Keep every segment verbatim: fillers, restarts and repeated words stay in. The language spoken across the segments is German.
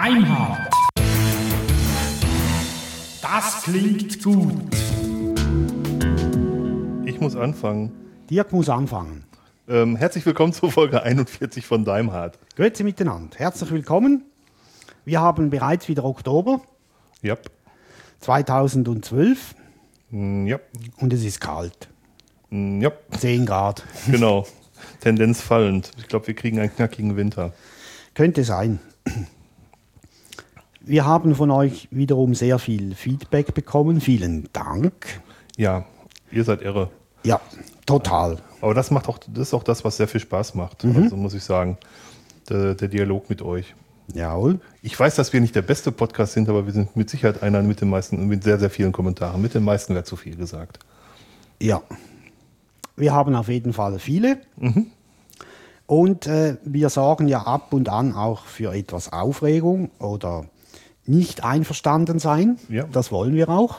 Deimhardt. Das klingt gut. Ich muss anfangen. Dirk muss anfangen. Ähm, herzlich willkommen zur Folge einundvierzig von Deimhardt. Grüezi miteinander. Herzlich willkommen. Wir haben bereits wieder Oktober Ja. zweitausendzwölf Mm, Ja. und es ist kalt. Mm, Ja. zehn Grad. Genau. Tendenz fallend. Ich glaube, wir kriegen einen knackigen Winter. Könnte sein. Wir haben von euch wiederum sehr viel Feedback bekommen. Vielen Dank. Ja, ihr seid irre. Ja, total. Aber das macht auch, das ist auch das, was sehr viel Spaß macht. Also muss ich sagen, der, der Dialog mit euch. Jawohl. Ich weiß, dass wir nicht der beste Podcast sind, aber wir sind mit Sicherheit einer mit den meisten, mit sehr, sehr vielen Kommentaren. Mit den meisten wäre zu viel gesagt. Ja. Wir haben auf jeden Fall viele. Und äh, wir sorgen ja ab und an auch für etwas Aufregung oder nicht einverstanden sein. Ja. Das wollen wir auch.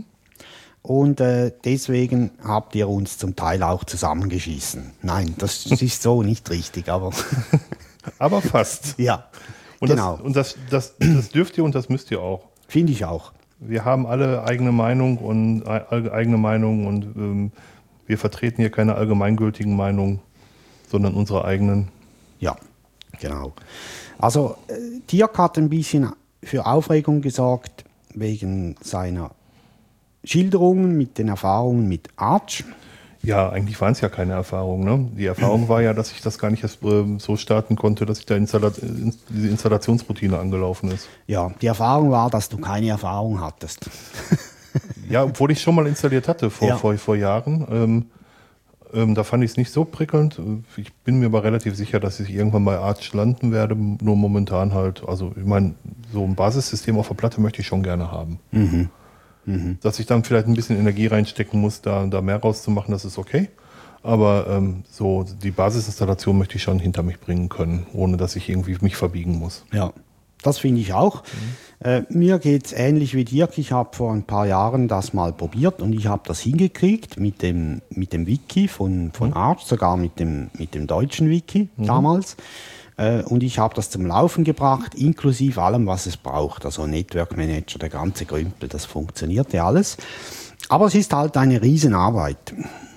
Und äh, deswegen habt ihr uns zum Teil auch zusammengeschissen. Nein, das ist so nicht richtig, aber Aber fast. ja, Und, genau. das, und das, das, das dürft ihr und das müsst ihr auch. Finde ich auch. Wir haben alle eigene Meinung und äh, eigene Meinung und ähm, wir vertreten hier keine allgemeingültigen Meinungen, sondern unsere eigenen. Ja, genau. Also äh, Dirk hat ein bisschen für Aufregung gesorgt wegen seiner Schilderungen mit den Erfahrungen mit Arch. Ja, eigentlich waren es ja keine Erfahrungen. Ne? Die Erfahrung war ja, dass ich das gar nicht erst äh, so starten konnte, dass ich da Installa diese Installationsroutine angelaufen ist. Ja, die Erfahrung war, dass du keine Erfahrung hattest. Ja, obwohl ich schon mal installiert hatte vor, Ja. vor, vor Jahren. Ähm, ähm, da fand ich es nicht so prickelnd. Ich bin mir aber relativ sicher, dass ich irgendwann bei Arch landen werde. Nur momentan halt, also ich meine, so ein Basissystem auf der Platte möchte ich schon gerne haben. Mhm. Mhm. Dass ich dann vielleicht ein bisschen Energie reinstecken muss, da, da mehr rauszumachen, das ist okay. Aber ähm, so die Basisinstallation möchte ich schon hinter mich bringen können, ohne dass ich irgendwie mich verbiegen muss. Ja, das finde ich auch. Äh, mir geht es ähnlich wie Dirk. Ich habe vor ein paar Jahren das mal probiert und ich habe das hingekriegt mit dem, mit dem Wiki von, von Arch, sogar mit dem, mit dem deutschen Wiki damals. Äh, und ich habe das zum Laufen gebracht, inklusive allem, was es braucht. Also Network Manager, der ganze Grümpel, das funktionierte alles. Aber es ist halt eine Riesenarbeit.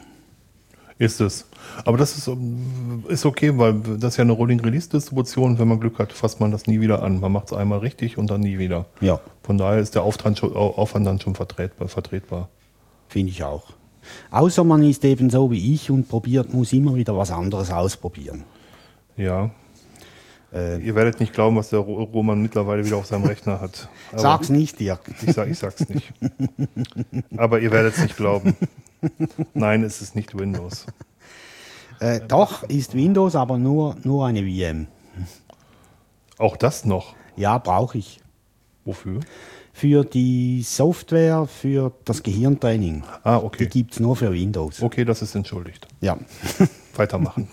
Ist es. Aber das ist, ähm, ist okay, weil das ist ja eine Rolling-Release-Distribution. Wenn man Glück hat, fasst man das nie wieder an. Man macht es einmal richtig und dann nie wieder. Ja, Von daher ist der Aufwand, schon, Aufwand dann schon vertretbar. vertretbar. finde ich auch. Außer man ist eben so wie ich und probiert, muss immer wieder was anderes ausprobieren. Ja. Äh, Ihr werdet nicht glauben, was der Ro- Roman mittlerweile wieder auf seinem Rechner hat. Aber Sag's nicht, Dirk. Ich, sag, ich sag's nicht. Aber ihr werdet es nicht glauben. Nein, es ist nicht Windows. Äh, doch, ist Windows, aber nur, nur eine V M. Auch das noch. Ja, brauche ich. Wofür? Für die Software, für das Gehirntraining. Ah, Die okay. gibt es nur für Windows. Okay, das ist entschuldigt. Ja. Weitermachen.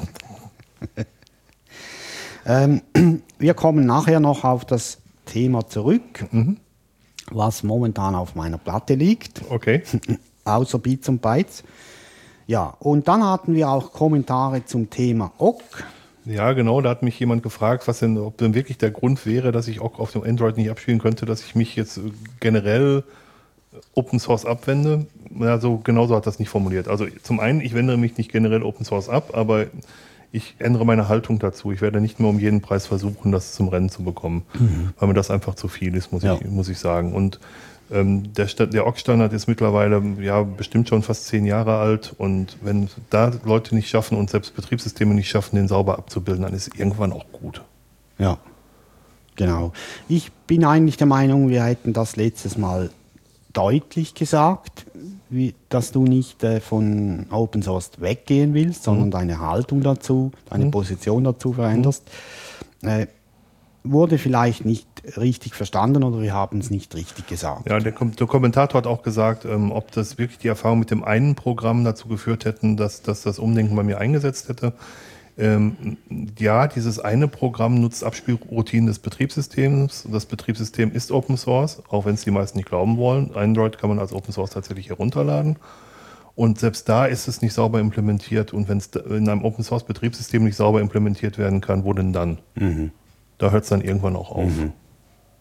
ähm, wir kommen nachher noch auf das Thema zurück, was momentan auf meiner Platte liegt, Okay. außer Bits und Bytes. Ja, und dann hatten wir auch Kommentare zum Thema O G. Ja, genau, da hat mich jemand gefragt, was denn, ob denn wirklich der Grund wäre, dass ich auch auf dem Android nicht abspielen könnte, dass ich mich jetzt äh, generell Open Source abwende. Ja, so genauso hat das nicht formuliert. Also zum einen, ich wende mich nicht generell Open Source ab, aber ich ändere meine Haltung dazu. Ich werde nicht mehr um jeden Preis versuchen, das zum Rennen zu bekommen, weil mir das einfach zu viel ist, muss, Ja. ich, muss ich sagen. Und ähm, der, Sta- der O G-Standard ist mittlerweile ja bestimmt schon fast zehn Jahre alt und wenn da Leute nicht schaffen und selbst Betriebssysteme nicht schaffen, den sauber abzubilden, dann ist es irgendwann auch gut. Ja, genau. Ich bin eigentlich der Meinung, wir hätten das letztes Mal deutlich gesagt, wie, dass du nicht äh, von Open Source weggehen willst, sondern deine Haltung dazu, deine Position dazu veränderst. Äh, wurde vielleicht nicht richtig verstanden oder wir haben es nicht richtig gesagt. Ja, der, Kom der Kommentator hat auch gesagt, ähm, ob das wirklich die Erfahrung mit dem einen Programm dazu geführt hätten, dass, dass das Umdenken bei mir eingesetzt hätte. Ähm, ja, dieses eine Programm nutzt Abspielroutinen des Betriebssystems. Das Betriebssystem ist Open Source, auch wenn es die meisten nicht glauben wollen. Android kann man als Open Source tatsächlich herunterladen. Und selbst da ist es nicht sauber implementiert. Und wenn es in einem Open Source Betriebssystem nicht sauber implementiert werden kann, wo denn dann? Mhm. Da hört es dann irgendwann auch auf. Mhm.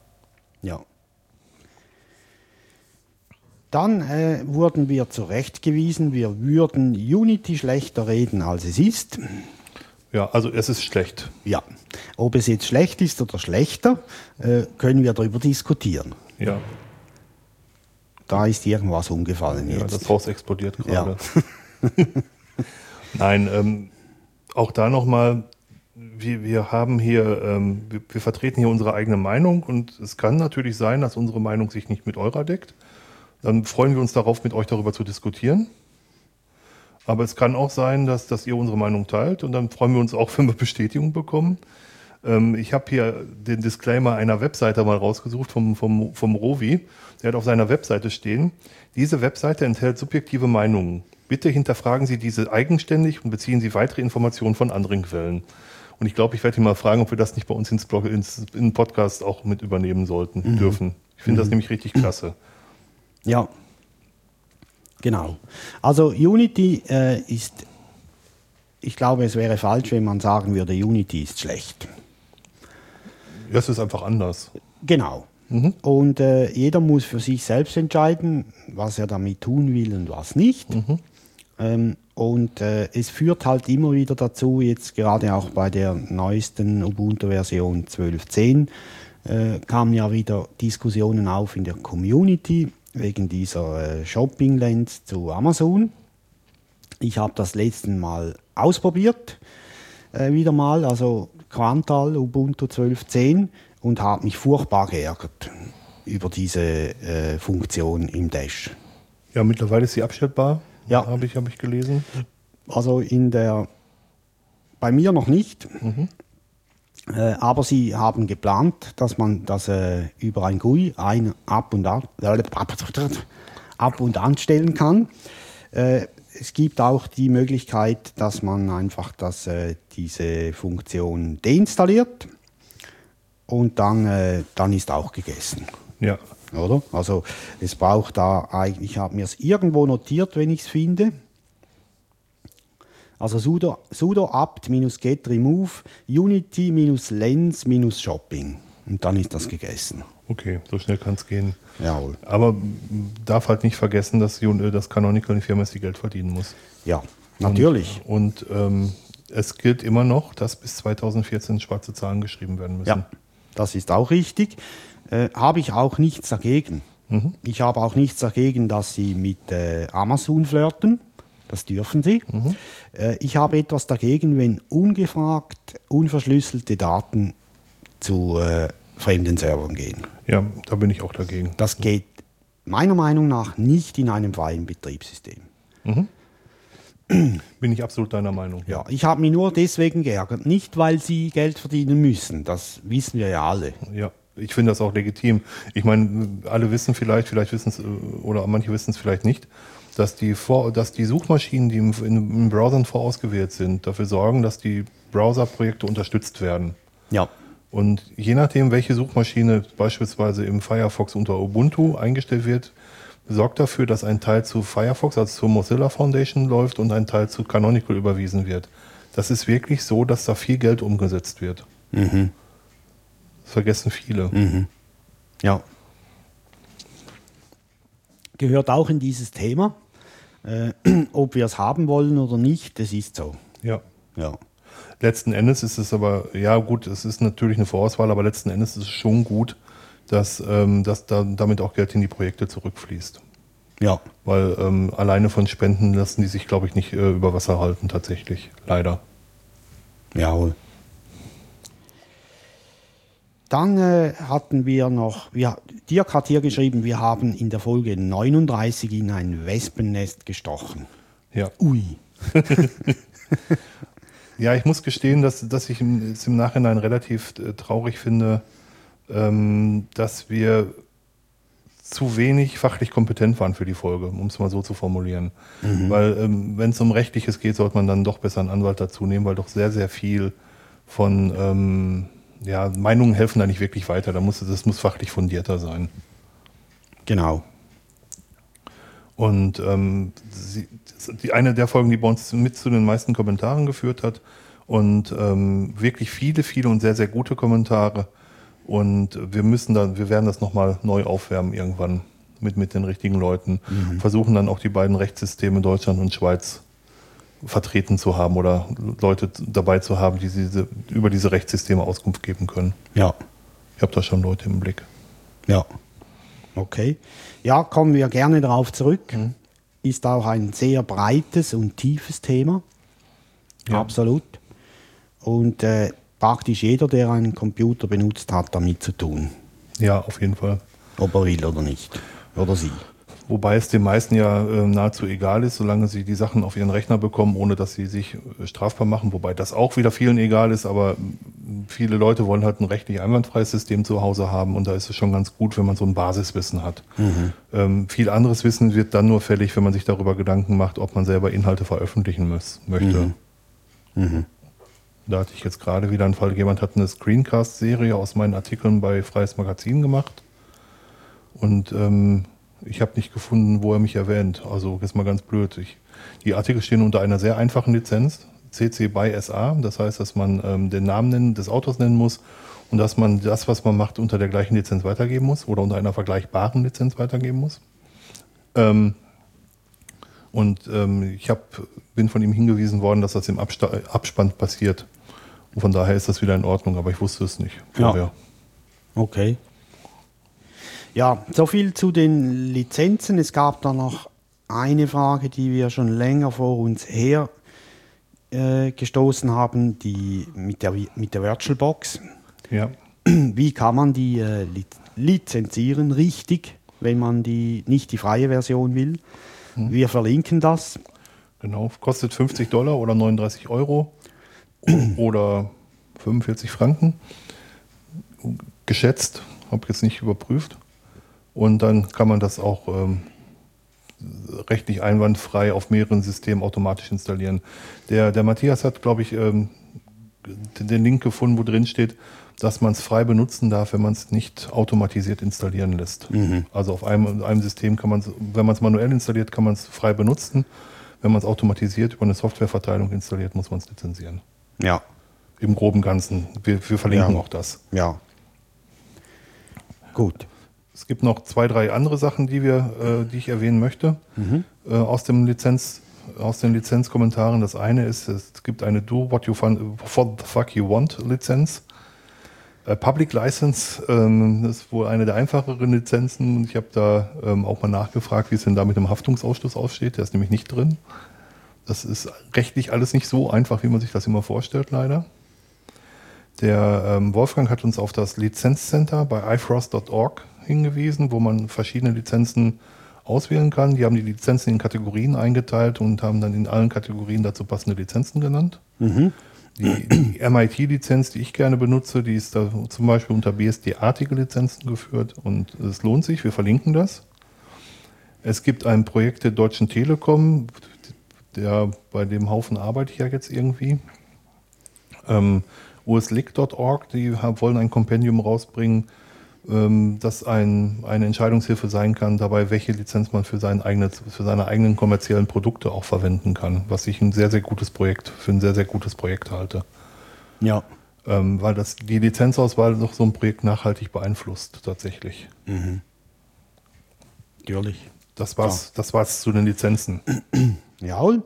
Ja. Dann äh, wurden wir zurechtgewiesen, wir würden Unity schlechter reden, als es ist. Ja, also es ist schlecht. Ja. Ob es jetzt schlecht ist oder schlechter, äh, können wir darüber diskutieren. Ja. Da ist irgendwas umgefallen Ja, jetzt. das Haus explodiert gerade. Ja. Nein, ähm, auch da nochmal, wir, wir haben hier, ähm, wir, wir vertreten hier unsere eigene Meinung und es kann natürlich sein, dass unsere Meinung sich nicht mit eurer deckt. Dann freuen wir uns darauf, mit euch darüber zu diskutieren. Aber es kann auch sein, dass, dass ihr unsere Meinung teilt und dann freuen wir uns auch, wenn wir Bestätigung bekommen. Ähm, ich habe hier den Disclaimer einer Webseite mal rausgesucht vom, vom, vom Rovi. Der hat auf seiner Webseite stehen, diese Webseite enthält subjektive Meinungen. Bitte hinterfragen Sie diese eigenständig und beziehen Sie weitere Informationen von anderen Quellen. Und ich glaube, ich werde ihn mal fragen, ob wir das nicht bei uns ins Blog, ins, in den Podcast auch mit übernehmen sollten, mhm. dürfen. Ich finde mhm. das nämlich richtig klasse. Ja, genau. Also Unity äh, ist, ich glaube, es wäre falsch, wenn man sagen würde, Unity ist schlecht. Ja, es ist einfach anders. Genau. Mhm. Und äh, jeder muss für sich selbst entscheiden, was er damit tun will und was nicht. Mhm. Ähm, und äh, es führt halt immer wieder dazu, jetzt gerade auch bei der neuesten Ubuntu-Version zwölf Punkt zehn, äh, kamen ja wieder Diskussionen auf in der Community, wegen dieser äh, Shopping-Lens zu Amazon. Ich habe das letzten Mal ausprobiert, äh, wieder mal, also Quantal Ubuntu zwölf Punkt zehn und habe mich furchtbar geärgert über diese äh, Funktion im Dash. Ja, mittlerweile ist sie abstellbar, ja. habe ich, hab ich gelesen. Also in der, bei mir noch nicht. Mhm. Äh, aber sie haben geplant, dass man das äh, über ein G U I ein ab und an, äh, ab und anstellen kann. Äh, es gibt auch die Möglichkeit, dass man einfach das, äh, diese Funktion deinstalliert und dann, äh, dann ist auch gegessen. Ja. Oder? Also es braucht da eigentlich, ich habe mir es irgendwo notiert, wenn ich es finde. Also sudo, sudo apt-get remove unity-lens-shopping. Und dann ist das gegessen. Okay, so schnell kann es gehen. Jawohl. Aber darf halt nicht vergessen, dass, dass Canonical eine Firma ist, die Geld verdienen muss. Ja, natürlich. Und, und ähm, es gilt immer noch, dass bis zweitausendvierzehn schwarze Zahlen geschrieben werden müssen. Ja, das ist auch richtig. Äh, habe ich auch nichts dagegen. Mhm. Ich habe auch nichts dagegen, dass sie mit äh, Amazon flirten. Das dürfen sie. Mhm. Äh, ich habe etwas dagegen, wenn ungefragt, unverschlüsselte Daten zu äh, fremden Servern gehen. Ja, da bin ich auch dagegen. Das geht meiner Meinung nach nicht in einem freien Betriebssystem. Mhm. Bin ich absolut deiner Meinung. Ja, ich habe mich nur deswegen geärgert. Nicht, weil sie Geld verdienen müssen. Das wissen wir ja alle. Ja, ich finde das auch legitim. Ich meine, alle wissen vielleicht, vielleicht wissen es, oder manche wissen es vielleicht nicht, dass die, Vor dass die Suchmaschinen, die im, in Browsern vorausgewählt sind, dafür sorgen, dass die Browserprojekte unterstützt werden. Ja. Und je nachdem, welche Suchmaschine beispielsweise im Firefox unter Ubuntu eingestellt wird, sorgt dafür, dass ein Teil zu Firefox, also zur Mozilla Foundation läuft und ein Teil zu Canonical überwiesen wird. Das ist wirklich so, dass da viel Geld umgesetzt wird. Mhm. Das vergessen viele. Mhm. Ja. Gehört auch in dieses Thema. Äh, ob wir es haben wollen oder nicht, das ist so. Ja. Ja. Letzten Endes ist es aber, ja gut, es ist natürlich eine Vorauswahl, aber letzten Endes ist es schon gut, dass, ähm, dass da, damit auch Geld in die Projekte zurückfließt. Ja. Weil ähm, alleine von Spenden lassen die sich, glaube ich, nicht äh, über Wasser halten, tatsächlich. Leider. Jawohl. Dann äh, hatten wir noch, wir, Dirk hat hier geschrieben, wir haben in der Folge neununddreißig in ein Wespennest gestochen. Ja. Ui. Ja, ich muss gestehen, dass, dass ich es im Nachhinein relativ äh, traurig finde, ähm, dass wir zu wenig fachlich kompetent waren für die Folge, um es mal so zu formulieren. Mhm. Weil ähm, wenn es um Rechtliches geht, sollte man dann doch besser einen Anwalt dazu nehmen, weil doch sehr, sehr viel von ähm, ja, Meinungen helfen da nicht wirklich weiter. Da muss, das muss fachlich fundierter sein. Genau. Und ähm, sie, die, eine der Folgen, die bei uns mit zu den meisten Kommentaren geführt hat und ähm, wirklich viele, viele und sehr, sehr gute Kommentare, Und wir müssen dann, wir werden das nochmal neu aufwärmen irgendwann mit, mit den richtigen Leuten. Mhm. Versuchen dann auch die beiden Rechtssysteme Deutschland und Schweiz vertreten zu haben oder Leute dabei zu haben, die diese, über diese Rechtssysteme Auskunft geben können. Ja. Ich habe da schon Leute im Blick. Ja. Okay. Ja, kommen wir gerne darauf zurück. Mhm. Ist auch ein sehr breites und tiefes Thema. Ja. Absolut. Und äh, praktisch jeder, der einen Computer benutzt, hat damit zu tun. Ja, auf jeden Fall. Ob er will oder nicht. Oder sie. Wobei es den meisten ja äh, nahezu egal ist, solange sie die Sachen auf ihren Rechner bekommen, ohne dass sie sich äh, strafbar machen. Wobei das auch wieder vielen egal ist, aber viele Leute wollen halt ein rechtlich einwandfreies System zu Hause haben und da ist es schon ganz gut, wenn man so ein Basiswissen hat. Mhm. Ähm, viel anderes Wissen wird dann nur fällig, wenn man sich darüber Gedanken macht, ob man selber Inhalte veröffentlichen muss, möchte. Mhm. Mhm. Da hatte ich jetzt gerade wieder einen Fall, jemand hat eine Screencast-Serie aus meinen Artikeln bei Freies Magazin gemacht und ähm, ich habe nicht gefunden, wo er mich erwähnt. Also ist mal ganz blöd. Ich, die Artikel stehen unter einer sehr einfachen Lizenz, C C by S A. Das heißt, dass man ähm, den Namen nennen, des Autors nennen muss und dass man das, was man macht, unter der gleichen Lizenz weitergeben muss oder unter einer vergleichbaren Lizenz weitergeben muss. Ähm, und ähm, ich hab, bin von ihm hingewiesen worden, dass das im Absta- Abspann passiert. Und von daher ist das wieder in Ordnung, aber ich wusste es nicht vorher. Ja. Okay. Ja, so viel zu den Lizenzen. Es gab da noch eine Frage, die wir schon länger vor uns her äh, gestoßen haben, die mit der, mit der VirtualBox. Ja. Wie kann man die äh, lizenzieren richtig, wenn man die, nicht die freie Version will? Hm. Wir verlinken das. Genau, kostet fünfzig Dollar oder neununddreißig Euro oder fünfundvierzig Franken. Geschätzt, habe jetzt nicht überprüft. Und dann kann man das auch ähm, rechtlich einwandfrei auf mehreren Systemen automatisch installieren. Der, der Matthias hat, glaube ich, ähm, den Link gefunden, wo drin steht, dass man es frei benutzen darf, wenn man es nicht automatisiert installieren lässt. Mhm. Also auf einem, einem System kann man es, wenn man es manuell installiert, kann man es frei benutzen. Wenn man es automatisiert über eine Softwareverteilung installiert, muss man es lizenzieren. Ja. Im groben Ganzen. Wir, wir verlinken ja. auch das. Ja. Gut. Es gibt noch zwei, drei andere Sachen, die wir, äh, die ich erwähnen möchte, mhm. äh, aus dem Lizenz, aus den Lizenzkommentaren. Das eine ist, es gibt eine Do What You Fun, What the Fuck You Want Lizenz. Äh, Public License, ähm, das ist wohl eine der einfacheren Lizenzen. Ich habe da ähm, auch mal nachgefragt, wie es denn da mit dem Haftungsausschluss aussteht. Der ist nämlich nicht drin. Das ist rechtlich alles nicht so einfach, wie man sich das immer vorstellt, leider. Der ähm, Wolfgang hat uns auf das Lizenzcenter bei i frost Punkt org hingewiesen, wo man verschiedene Lizenzen auswählen kann. Die haben die Lizenzen in Kategorien eingeteilt und haben dann in allen Kategorien dazu passende Lizenzen genannt. Mhm. Die, die M I T-Lizenz, die ich gerne benutze, die ist da zum Beispiel unter B S D-artige Lizenzen geführt und es lohnt sich, wir verlinken das. Es gibt ein Projekt der Deutschen Telekom, der, bei dem Haufen arbeite ich ja jetzt irgendwie. Ähm, U S L I C Punkt org, die haben, wollen ein Kompendium rausbringen, ähm, das ein, eine Entscheidungshilfe sein kann, dabei welche Lizenz man für, sein eigenes, für seine eigenen kommerziellen Produkte auch verwenden kann, was ich ein sehr, sehr gutes Projekt, für ein sehr, sehr gutes Projekt halte. Ja. Ähm, weil das die Lizenzauswahl doch so ein Projekt nachhaltig beeinflusst, tatsächlich. Mhm. Natürlich. Das war's, ja. das war's zu den Lizenzen. Jawohl.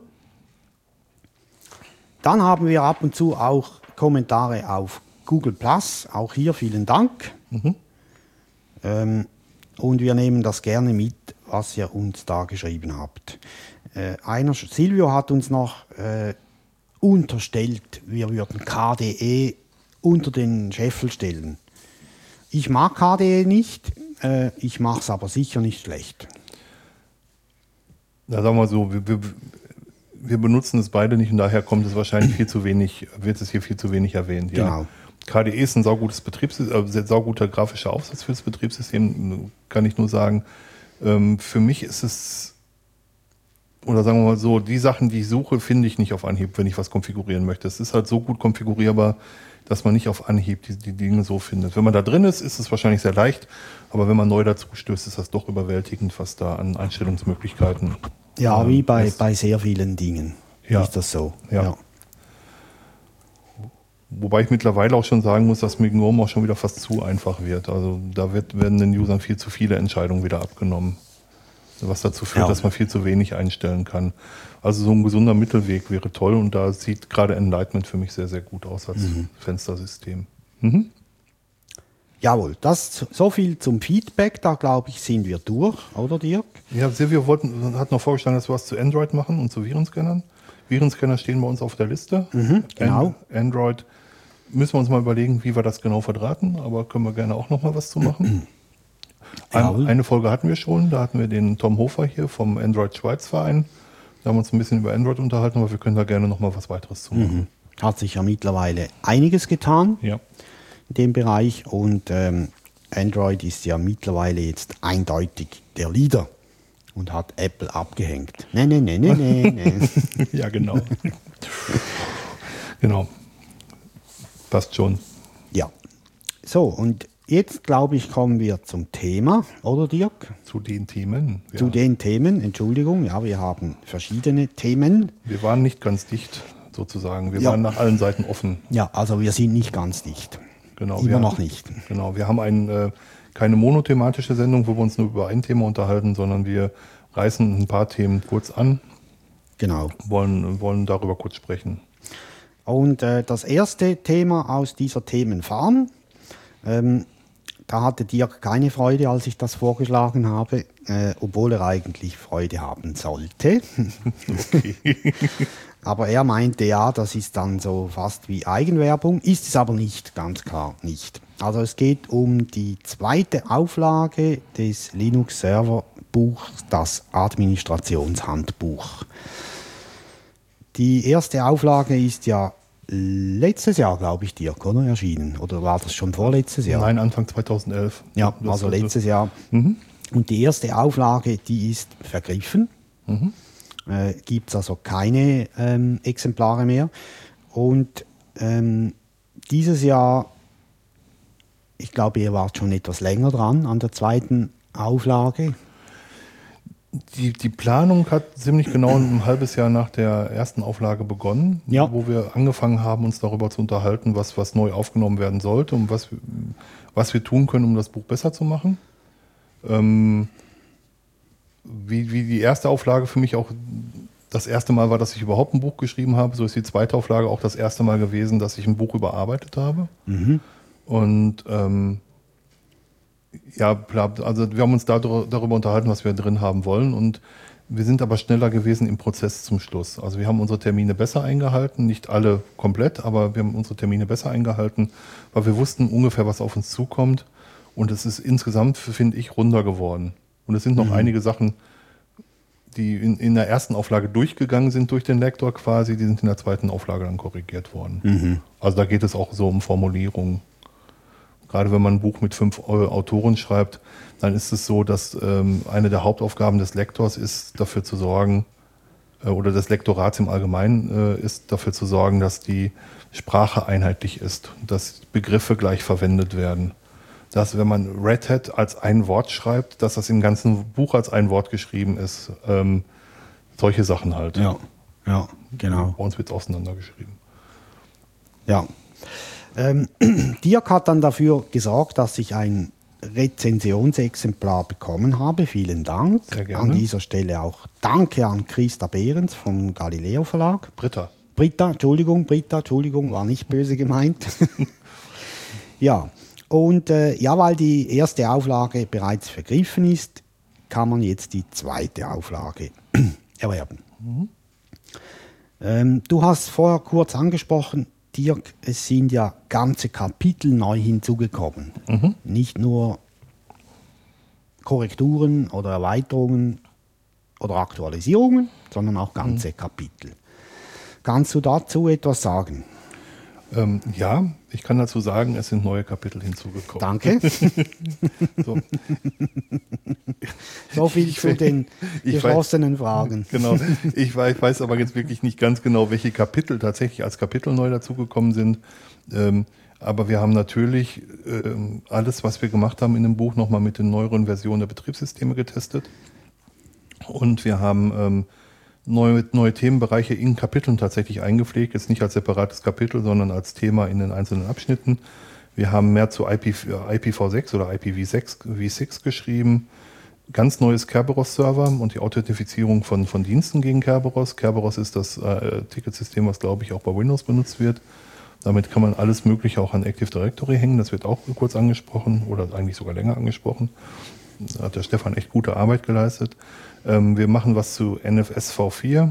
Dann haben wir ab und zu auch Kommentare auf Google Plus. Auch hier vielen Dank. Mhm. Ähm, und wir nehmen das gerne mit, was ihr uns da geschrieben habt. Äh, einer, Silvio hat uns noch äh, unterstellt, wir würden K D E unter den Scheffel stellen. Ich mag K D E nicht, äh, ich mache es aber sicher nicht schlecht. Na, sagen wir so, wir, wir, wir benutzen es beide nicht und daher kommt es wahrscheinlich viel zu wenig, wird es hier viel zu wenig erwähnt. Ja. Genau. K D E ist ein saugutes Betriebssystem, äh, sauguter grafischer Aufsatz für das Betriebssystem, kann ich nur sagen. Ähm, für mich ist es, oder sagen wir mal so, die Sachen, die ich suche, finde ich nicht auf Anhieb, wenn ich was konfigurieren möchte. Es ist halt so gut konfigurierbar, dass man nicht auf Anhieb die, die Dinge so findet. Wenn man da drin ist, ist es wahrscheinlich sehr leicht, aber wenn man neu dazu stößt, ist das doch überwältigend, was da an Einstellungsmöglichkeiten Ja, äh, wie bei, ist. bei sehr vielen Dingen Ja. ist das so. Ja. Ja. wobei ich mittlerweile auch schon sagen muss, dass mit GNOME auch schon wieder fast zu einfach wird. Also da wird, werden den Usern viel zu viele Entscheidungen wieder abgenommen. Was dazu führt, ja. dass man viel zu wenig einstellen kann. Also so ein gesunder Mittelweg wäre toll und da sieht gerade Enlightenment für mich sehr, sehr gut aus als mhm. Fenstersystem. Mhm. Jawohl, das so viel zum Feedback, da glaube ich, sind wir durch, oder Dirk? Ja, Silvio wollten, hat noch vorgeschlagen, dass wir was zu Android machen und zu Virenscannern. Virenscanner stehen bei uns auf der Liste. Mhm, genau. And, Android müssen wir uns mal überlegen, wie wir das genau verdrahten, aber können wir gerne auch noch mal was zu machen. Ein, eine Folge hatten wir schon, da hatten wir den Tom Hofer hier vom Android Schweiz Verein. Da haben wir uns ein bisschen über Android unterhalten, aber wir können da gerne noch mal was weiteres zu machen. Mhm. Hat sich ja mittlerweile einiges getan ja. in dem Bereich und ähm, Android ist ja mittlerweile jetzt eindeutig der Leader und hat Apple abgehängt. Nee, nee, nee, nee, nee, nee. Ja, genau. Genau. Passt schon. Ja. So, und jetzt, glaube ich, kommen wir zum Thema, oder Dirk? Zu den Themen. Ja. Zu den Themen, Entschuldigung. Ja, wir haben verschiedene Themen. Wir waren nicht ganz dicht, sozusagen. Wir ja. waren nach allen Seiten offen. Ja, also wir sind nicht ganz dicht. Genau. Immer wir noch haben, nicht. Genau, wir haben ein, äh, keine monothematische Sendung, wo wir uns nur über ein Thema unterhalten, sondern wir reißen ein paar Themen kurz an. Genau. Wollen, wollen darüber kurz sprechen. Und äh, das erste Thema aus dieser Themenfarm, ähm, da hatte Dirk keine Freude, als ich das vorgeschlagen habe, äh, obwohl er eigentlich Freude haben sollte. Okay. Aber er meinte, ja, das ist dann so fast wie Eigenwerbung, ist es aber nicht, ganz klar nicht. Also es geht um die zweite Auflage des Linux-Server-Buchs, das Administrationshandbuch. Die erste Auflage ist ja letztes Jahr, glaube ich, Dirk, oder, erschienen? Oder war das schon vorletztes Jahr? Nein, Anfang zweitausendelf. Ja, das also letztes Jahr. Mhm. Und die erste Auflage, die ist vergriffen. Mhm. Äh, gibt es also keine ähm, Exemplare mehr. Und ähm, dieses Jahr, ich glaube, ihr wart schon etwas länger dran an der zweiten Auflage. Die, die Planung hat ziemlich genau ein halbes Jahr nach der ersten Auflage begonnen, ja. wo wir angefangen haben, uns darüber zu unterhalten, was, was neu aufgenommen werden sollte und was, was wir tun können, um das Buch besser zu machen. Ähm, wie, wie die erste Auflage für mich auch das erste Mal war, dass ich überhaupt ein Buch geschrieben habe, so ist die zweite Auflage auch das erste Mal gewesen, dass ich ein Buch überarbeitet habe. Mhm. Und ähm, ja, also wir haben uns darüber unterhalten, was wir drin haben wollen und wir sind aber schneller gewesen im Prozess zum Schluss. Also wir haben unsere Termine besser eingehalten, nicht alle komplett, aber wir haben unsere Termine besser eingehalten, weil wir wussten ungefähr, was auf uns zukommt und es ist insgesamt, finde ich, runder geworden. Und es sind noch mhm. einige Sachen, die in, in der ersten Auflage durchgegangen sind durch den Lektor quasi, die sind in der zweiten Auflage dann korrigiert worden. Mhm. Also da geht es auch so um Formulierungen. Gerade wenn man ein Buch mit fünf Autoren schreibt, dann ist es so, dass ähm, eine der Hauptaufgaben des Lektors ist, dafür zu sorgen, äh, oder des Lektorats im Allgemeinen äh, ist, dafür zu sorgen, dass die Sprache einheitlich ist, dass Begriffe gleich verwendet werden. Dass, wenn man Red Hat als ein Wort schreibt, dass das im ganzen Buch als ein Wort geschrieben ist. Ähm, solche Sachen halt. Ja, ja, genau. Bei uns wird es auseinandergeschrieben. Ja. Ähm, Dirk hat dann dafür gesorgt, dass ich ein Rezensionsexemplar bekommen habe. Vielen Dank. Sehr gerne. An dieser Stelle auch Danke an Christa Behrens vom Galileo Verlag. Britta. Britta, Entschuldigung, Britta, Entschuldigung, war nicht böse gemeint. Ja, und äh, ja, weil die erste Auflage bereits vergriffen ist, kann man jetzt die zweite Auflage erwerben. Mhm. Ähm, du hast vorher kurz angesprochen, Dirk, es sind ja ganze Kapitel neu hinzugekommen. Mhm. Nicht nur Korrekturen oder Erweiterungen oder Aktualisierungen, sondern auch ganze mhm. Kapitel. Kannst du dazu etwas sagen? Ähm, ja, ich kann dazu sagen, es sind neue Kapitel hinzugekommen. Danke. so. so viel ich, zu den geschlossenen weiß, Fragen. Genau. Ich weiß, ich weiß aber jetzt wirklich nicht ganz genau, welche Kapitel tatsächlich als Kapitel neu dazugekommen sind. Ähm, aber wir haben natürlich ähm, alles, was wir gemacht haben in dem Buch, nochmal mit den neueren Versionen der Betriebssysteme getestet. Und wir haben ähm, neue, neue Themenbereiche in Kapiteln tatsächlich eingepflegt, jetzt nicht als separates Kapitel, sondern als Thema in den einzelnen Abschnitten. Wir haben mehr zu I P, I P v sechs oder I P v sechs, v sechs geschrieben. Ganz neues Kerberos-Server und die Authentifizierung von, von Diensten gegen Kerberos. Kerberos ist das äh, Ticketsystem, was, glaube ich, auch bei Windows benutzt wird. Damit kann man alles Mögliche auch an Active Directory hängen. Das wird auch kurz angesprochen oder eigentlich sogar länger angesprochen. Da hat der Stefan echt gute Arbeit geleistet. Ähm, wir machen was zu N F S v vier.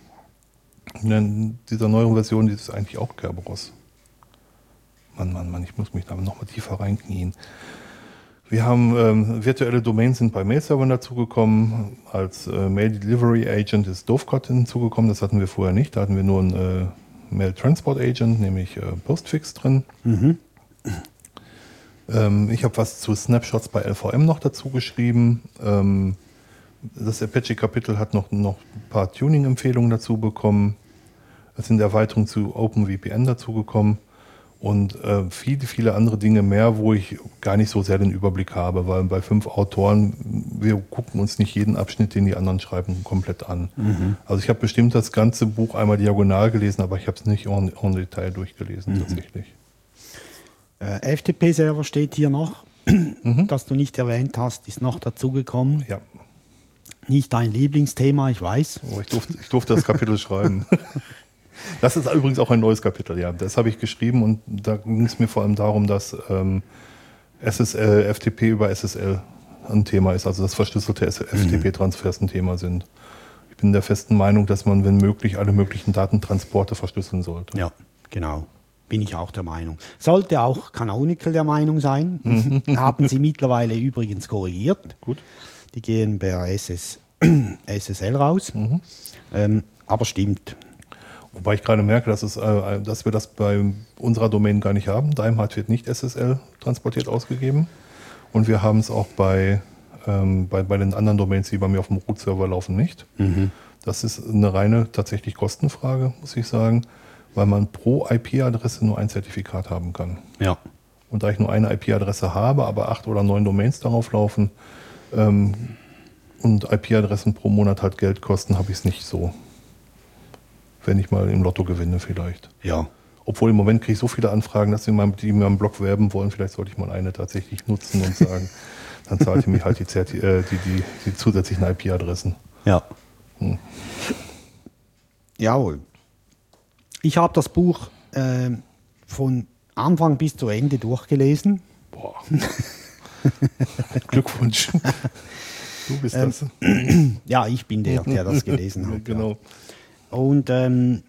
In dieser neueren Version, die ist eigentlich auch Kerberos. Mann, Mann, Mann, ich muss mich da noch mal tiefer reinknien. Wir haben ähm, virtuelle Domains sind bei Mail-Servern dazugekommen. Als äh, Mail-Delivery Agent ist Dovecot hinzugekommen. Das hatten wir vorher nicht. Da hatten wir nur einen äh, Mail-Transport-Agent, nämlich äh, Postfix drin. Mhm. Ähm, ich habe was zu Snapshots bei L V M noch dazu geschrieben. Ähm, das Apache-Kapitel hat noch, noch ein paar Tuning-Empfehlungen dazu bekommen. Es sind Erweiterungen zu OpenVPN dazugekommen. Und äh, viele, viele andere Dinge mehr, wo ich gar nicht so sehr den Überblick habe, weil bei fünf Autoren, wir gucken uns nicht jeden Abschnitt, den die anderen schreiben, komplett an. Mhm. Also ich habe bestimmt das ganze Buch einmal diagonal gelesen, aber ich habe es nicht en, en Detail durchgelesen, mhm. tatsächlich. Äh, F T P-Server steht hier noch, mhm. das du nicht erwähnt hast, ist noch dazugekommen. Ja. Nicht dein Lieblingsthema, ich weiß. Oh, ich, durfte, ich durfte das Kapitel schreiben. Das ist übrigens auch ein neues Kapitel, ja. Das habe ich geschrieben und da ging es mir vor allem darum, dass ähm, S S L, F T P über S S L ein Thema ist, also dass verschlüsselte F T P-Transfers ein Thema sind. Ich bin der festen Meinung, dass man, wenn möglich, alle möglichen Datentransporte verschlüsseln sollte. Ja, genau. Bin ich auch der Meinung. Sollte auch Canonical der Meinung sein. Mhm. Haben sie mittlerweile übrigens korrigiert. Gut. Die gehen per S S L raus. Mhm. Ähm, aber stimmt. Wobei ich gerade merke, dass, es, äh, dass wir das bei unserer Domain gar nicht haben. Daimhardt wird nicht S S L transportiert ausgegeben. Und wir haben es auch bei, ähm, bei, bei den anderen Domains, die bei mir auf dem Root-Server laufen, nicht. Mhm. Das ist eine reine tatsächlich Kostenfrage, muss ich sagen, weil man pro I P-Adresse nur ein Zertifikat haben kann. Ja. Und da ich nur eine I P-Adresse habe, aber acht oder neun Domains darauf laufen ähm, und I P-Adressen pro Monat halt Geld kosten, habe ich es nicht so. Wenn ich mal im Lotto gewinne vielleicht. Ja. Obwohl im Moment kriege ich so viele Anfragen, dass sie mal mit mir am Blog werben wollen. Vielleicht sollte ich mal eine tatsächlich nutzen und sagen, dann zahlt ihr mir halt die, Zerti- äh, die, die, die zusätzlichen I P-Adressen. Ja. Hm. Jawohl. Ich habe das Buch äh, von Anfang bis zu Ende durchgelesen. Boah. Glückwunsch. Du bist ähm, das. Ja, ich bin der, der das gelesen hat. Genau. Ja. Und ähm,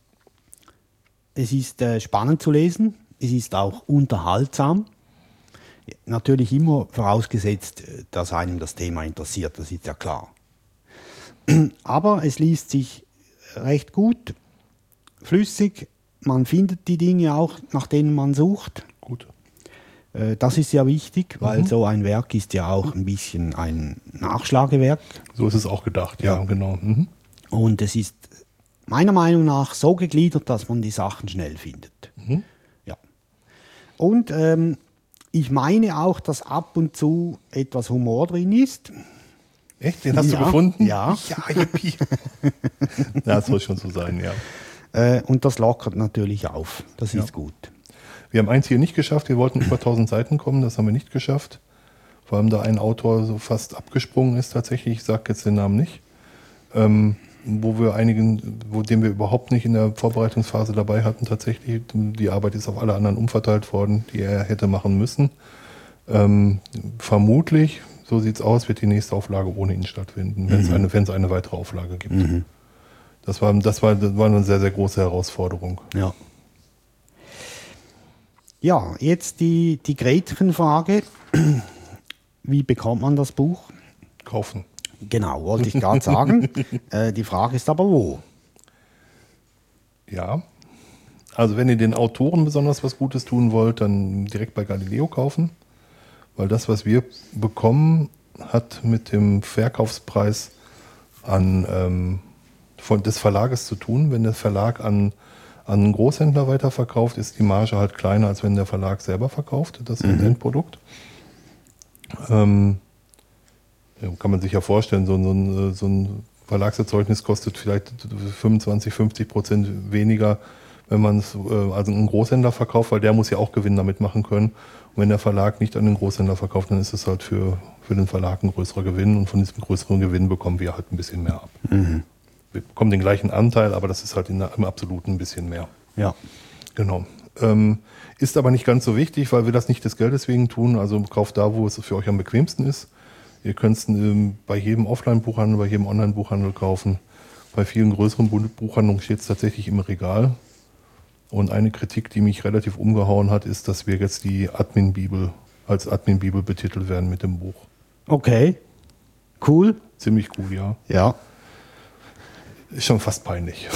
es ist äh, spannend zu lesen, es ist auch unterhaltsam. Natürlich immer vorausgesetzt, dass einem das Thema interessiert, das ist ja klar. Aber es liest sich recht gut, flüssig, man findet die Dinge auch, nach denen man sucht. Gut. Äh, das ist ja wichtig, weil mhm. so ein Werk ist ja auch ein bisschen ein Nachschlagewerk. So ist es auch gedacht, ja, ja. genau. Mhm. Und es ist meiner Meinung nach so gegliedert, dass man die Sachen schnell findet. Mhm. Ja. Und ähm, ich meine auch, dass ab und zu etwas Humor drin ist. Echt? Den hast ja, du gefunden? Ja. Ja, yippie. Das soll schon so sein, ja. Äh, und das lockert natürlich auf. Das ja. ist gut. Wir haben eins hier nicht geschafft. Wir wollten über tausend Seiten kommen. Das haben wir nicht geschafft. Vor allem da ein Autor so fast abgesprungen ist tatsächlich. Ich sage jetzt den Namen nicht. Ähm, wo wir einigen, wo den wir überhaupt nicht in der Vorbereitungsphase dabei hatten tatsächlich. Die Arbeit ist auf alle anderen umverteilt worden, die er hätte machen müssen. Ähm, vermutlich, so sieht es aus, wird die nächste Auflage ohne ihn stattfinden, wenn es mhm. eine, wenn es eine weitere Auflage gibt. Mhm. Das war, das war, das war eine sehr, sehr große Herausforderung. Ja. Ja, jetzt die, die Gretchenfrage. Wie bekommt man das Buch? Kaufen. Genau, wollte ich gerade sagen. äh, die Frage ist aber wo? Ja, also wenn ihr den Autoren besonders was Gutes tun wollt, dann direkt bei Galileo kaufen. Weil das, was wir bekommen, hat mit dem Verkaufspreis an, ähm, von, des Verlages zu tun. Wenn der Verlag an, an einen Großhändler weiterverkauft, ist die Marge halt kleiner, als wenn der Verlag selber verkauft, das mhm. Endprodukt. Ähm, Ja, kann man sich ja vorstellen, so, so, ein, so ein Verlagserzeugnis kostet vielleicht fünfundzwanzig, fünfzig Prozent weniger, wenn man es äh, also einen Großhändler verkauft, weil der muss ja auch Gewinn damit machen können. Und wenn der Verlag nicht an den Großhändler verkauft, dann ist es halt für, für den Verlag ein größerer Gewinn und von diesem größeren Gewinn bekommen wir halt ein bisschen mehr ab. Mhm. Wir bekommen den gleichen Anteil, aber das ist halt in, im Absoluten ein bisschen mehr. Ja. Genau. Ähm, ist aber nicht ganz so wichtig, weil wir das nicht des Geldes wegen tun. Also kauft da, wo es für euch am bequemsten ist. Ihr könnt es ähm, bei jedem Offline-Buchhandel, bei jedem Online-Buchhandel kaufen. Bei vielen größeren Buchhandlungen steht es tatsächlich im Regal. Und eine Kritik, die mich relativ umgehauen hat, ist, dass wir jetzt die Admin-Bibel als Admin-Bibel betitelt werden mit dem Buch. Okay, cool. Ziemlich cool, ja. Ja. Ist schon fast peinlich.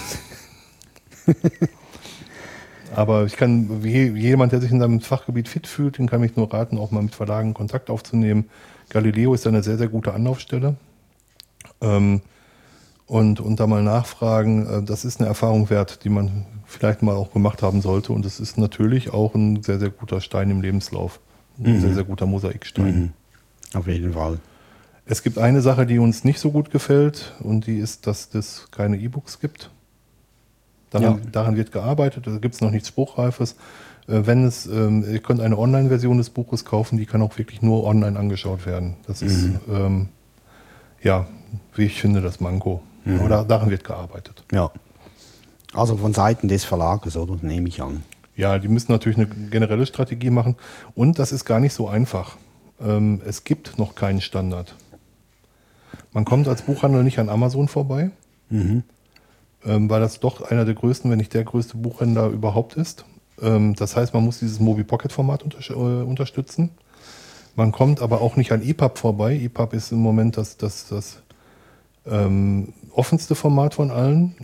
Aber ich kann, wie jemand, der sich in seinem Fachgebiet fit fühlt, den kann ich nur raten, auch mal mit Verlagen Kontakt aufzunehmen. Galileo ist eine sehr, sehr gute Anlaufstelle. Ähm, und, und da mal nachfragen, äh, das ist eine Erfahrung wert, die man vielleicht mal auch gemacht haben sollte. Und es ist natürlich auch ein sehr, sehr guter Stein im Lebenslauf. Ein mhm. sehr, sehr guter Mosaikstein. Mhm. Auf jeden Fall. Es gibt eine Sache, die uns nicht so gut gefällt, und die ist, dass es keine E-Books gibt. Daran, ja. daran wird gearbeitet, da gibt es noch nichts Spruchreifes. Äh, wenn es, ähm, ihr könnt eine Online-Version des Buches kaufen, die kann auch wirklich nur online angeschaut werden. Das ist, mhm. ähm, ja, wie ich finde, das Manko. Mhm. Aber da, daran wird gearbeitet. Ja. Also von Seiten des Verlages, oder? Nehme ich an. Ja, die müssen natürlich eine generelle Strategie machen. Und das ist gar nicht so einfach. Ähm, es gibt noch keinen Standard. Man kommt als Buchhandel nicht an Amazon vorbei. Mhm. Ähm, weil das doch einer der größten, wenn nicht der größte Buchhändler überhaupt ist. Ähm, das heißt, man muss dieses Mobi-Pocket-Format unter, äh, unterstützen. Man kommt aber auch nicht an E P U B vorbei. E P U B ist im Moment das, das, das ähm, offenste Format von allen.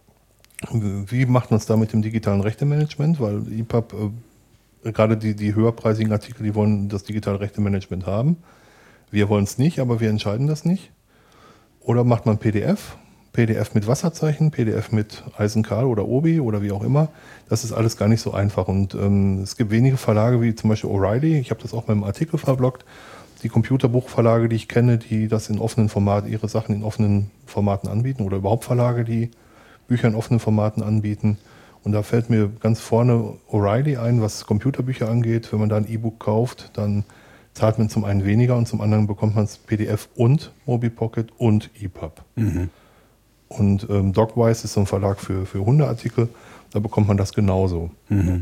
Wie macht man es da mit dem digitalen Rechtemanagement? Weil E P U B, äh, gerade die, die höherpreisigen Artikel, die wollen das digitale Rechtemanagement haben. Wir wollen es nicht, aber wir entscheiden das nicht. Oder macht man P D F? P D F mit Wasserzeichen, P D F mit Eisenkahl oder Obi oder wie auch immer. Das ist alles gar nicht so einfach. Und ähm, es gibt wenige Verlage wie zum Beispiel O'Reilly. Ich habe das auch mal im Artikel verbloggt. Die Computerbuchverlage, die ich kenne, die das in offenen Formaten, ihre Sachen in offenen Formaten anbieten, oder überhaupt Verlage, die Bücher in offenen Formaten anbieten. Und da fällt mir ganz vorne O'Reilly ein, was Computerbücher angeht. Wenn man da ein E-Book kauft, dann zahlt man zum einen weniger und zum anderen bekommt man es P D F und MobiPocket und E P U B. Mhm. Und ähm, Dogwise ist so ein Verlag für, für Hundeartikel, da bekommt man das genauso. Mhm.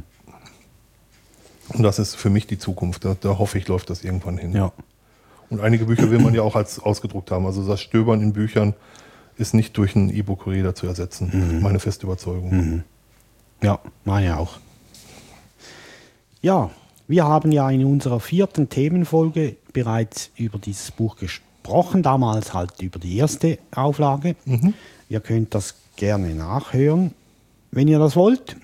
Und das ist für mich die Zukunft. Da, da hoffe ich, läuft das irgendwann hin. Ja. Und einige Bücher will man ja auch als ausgedruckt haben. Also das Stöbern in Büchern ist nicht durch einen E-Book-Reader zu ersetzen. Mhm. Meine feste Überzeugung. Mhm. Ja, meine auch. Ja, wir haben ja in unserer vierten Themenfolge bereits über dieses Buch gesprochen, damals halt über die erste Auflage. Mhm. Ihr könnt das gerne nachhören, wenn ihr das wollt.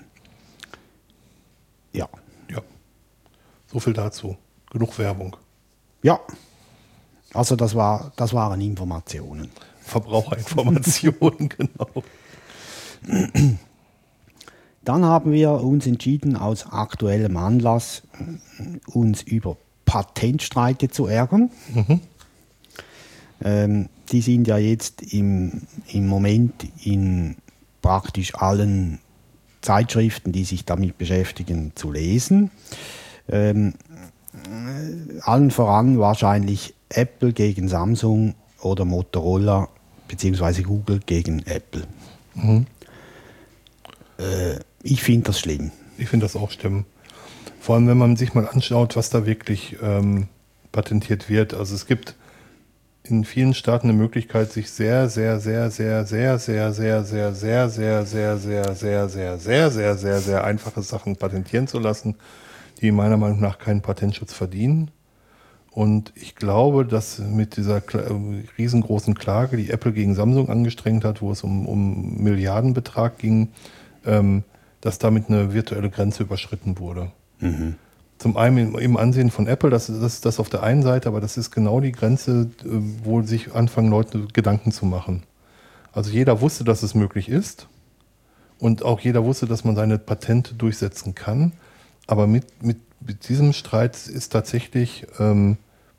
Ja. Ja. So viel dazu. Genug Werbung. Ja. Also das war, das waren Informationen. Verbraucherinformationen, genau. Dann haben wir uns entschieden, aus aktuellem Anlass uns über Patentstreite zu ärgern. Mhm. Ähm, die sind ja jetzt im, im Moment in praktisch allen Zeitschriften, die sich damit beschäftigen, zu lesen. Ähm, allen voran wahrscheinlich Apple gegen Samsung oder Motorola bzw. Google gegen Apple. Mhm. Äh, ich finde das schlimm. Ich finde das auch schlimm. Vor allem, wenn man sich mal anschaut, was da wirklich ähm, patentiert wird. Also es gibt in vielen Staaten eine Möglichkeit, sich sehr, sehr, sehr, sehr, sehr, sehr, sehr, sehr, sehr, sehr, sehr, sehr, sehr, sehr, sehr, sehr, sehr, sehr einfache Sachen patentieren zu lassen, die meiner Meinung nach keinen Patentschutz verdienen. Und ich glaube, dass mit dieser riesengroßen Klage, die Apple gegen Samsung angestrengt hat, wo es um, um Milliardenbetrag ging, ähm, dass damit eine virtuelle Grenze überschritten wurde. Mhm. Zum einen im, im Ansehen von Apple, das ist das auf der einen Seite, aber das ist genau die Grenze, wo sich anfangen, Leute Gedanken zu machen. Also jeder wusste, dass es möglich ist und auch jeder wusste, dass man seine Patente durchsetzen kann. Aber mit, mit, mit diesem Streit ist tatsächlich ähm,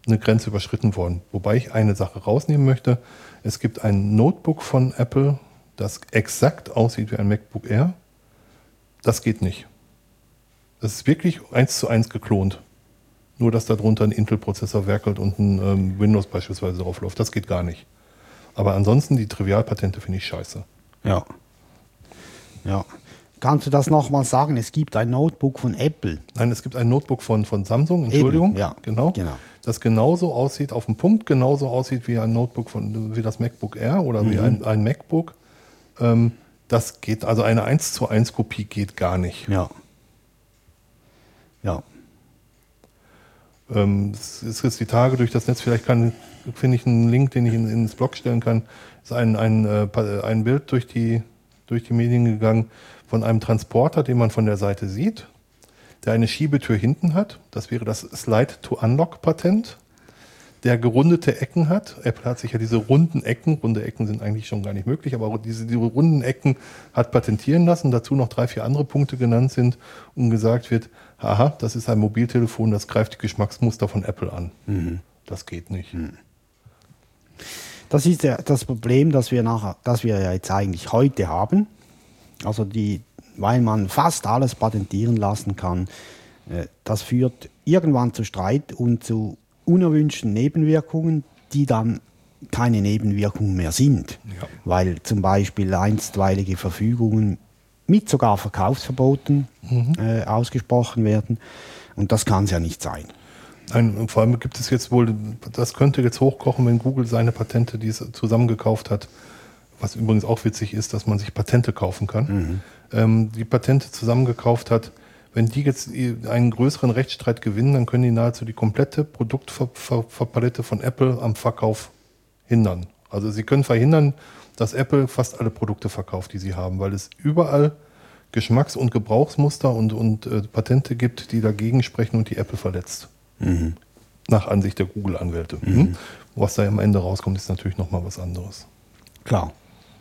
eine Grenze überschritten worden. Wobei ich eine Sache rausnehmen möchte. Es gibt ein Notebook von Apple, das exakt aussieht wie ein MacBook Air. Das geht nicht. Das ist wirklich eins zu eins geklont. Nur, dass darunter ein Intel-Prozessor werkelt und ein ähm, Windows beispielsweise drauf läuft. Das geht gar nicht. Aber ansonsten, die Trivialpatente finde ich scheiße. Ja. Ja. Kannst du das nochmal sagen? Es gibt ein Notebook von Apple. Nein, es gibt ein Notebook von, von Samsung, Entschuldigung. Eben, ja, genau, genau. Das genauso aussieht, auf dem Punkt genauso aussieht wie ein Notebook von, wie das MacBook Air oder mhm. wie ein, ein MacBook. Ähm, das geht, also eine eins zu eins Kopie geht gar nicht. Ja. Ja. Ähm, es ist jetzt die Tage durch das Netz, vielleicht kann, finde ich einen Link, den ich in, ins Blog stellen kann, ist ein, ein, äh, ein Bild durch die, durch die Medien gegangen von einem Transporter, den man von der Seite sieht, der eine Schiebetür hinten hat. Das wäre das Slide-to-Unlock-Patent, der gerundete Ecken hat. Apple hat sich ja diese runden Ecken, runde Ecken sind eigentlich schon gar nicht möglich, aber diese, diese runden Ecken hat patentieren lassen. Dazu noch drei, vier andere Punkte genannt sind und gesagt wird, aha, das ist ein Mobiltelefon, das greift die Geschmacksmuster von Apple an. Mhm. Das geht nicht. Mhm. Das ist ja das Problem, das wir nachher, das wir ja jetzt eigentlich heute haben. Also die, weil man fast alles patentieren lassen kann, äh, das führt irgendwann zu Streit und zu unerwünschten Nebenwirkungen, die dann keine Nebenwirkungen mehr sind. Ja. Weil zum Beispiel einstweilige Verfügungen mit sogar Verkaufsverboten mhm. äh, ausgesprochen werden. Und das kann es ja nicht sein. Nein, vor allem gibt es jetzt wohl, das könnte jetzt hochkochen, wenn Google seine Patente, die es zusammengekauft hat, was übrigens auch witzig ist, dass man sich Patente kaufen kann, mhm. ähm, die Patente zusammengekauft hat. Wenn die jetzt einen größeren Rechtsstreit gewinnen, dann können die nahezu die komplette Produktpalette von Apple am Verkauf hindern. Also sie können verhindern, dass Apple fast alle Produkte verkauft, die sie haben, weil es überall Geschmacks- und Gebrauchsmuster und, und äh, Patente gibt, die dagegen sprechen und die Apple verletzt. Mhm. Nach Ansicht der Google-Anwälte. Mhm. Was da am Ende rauskommt, ist natürlich nochmal was anderes. Klar.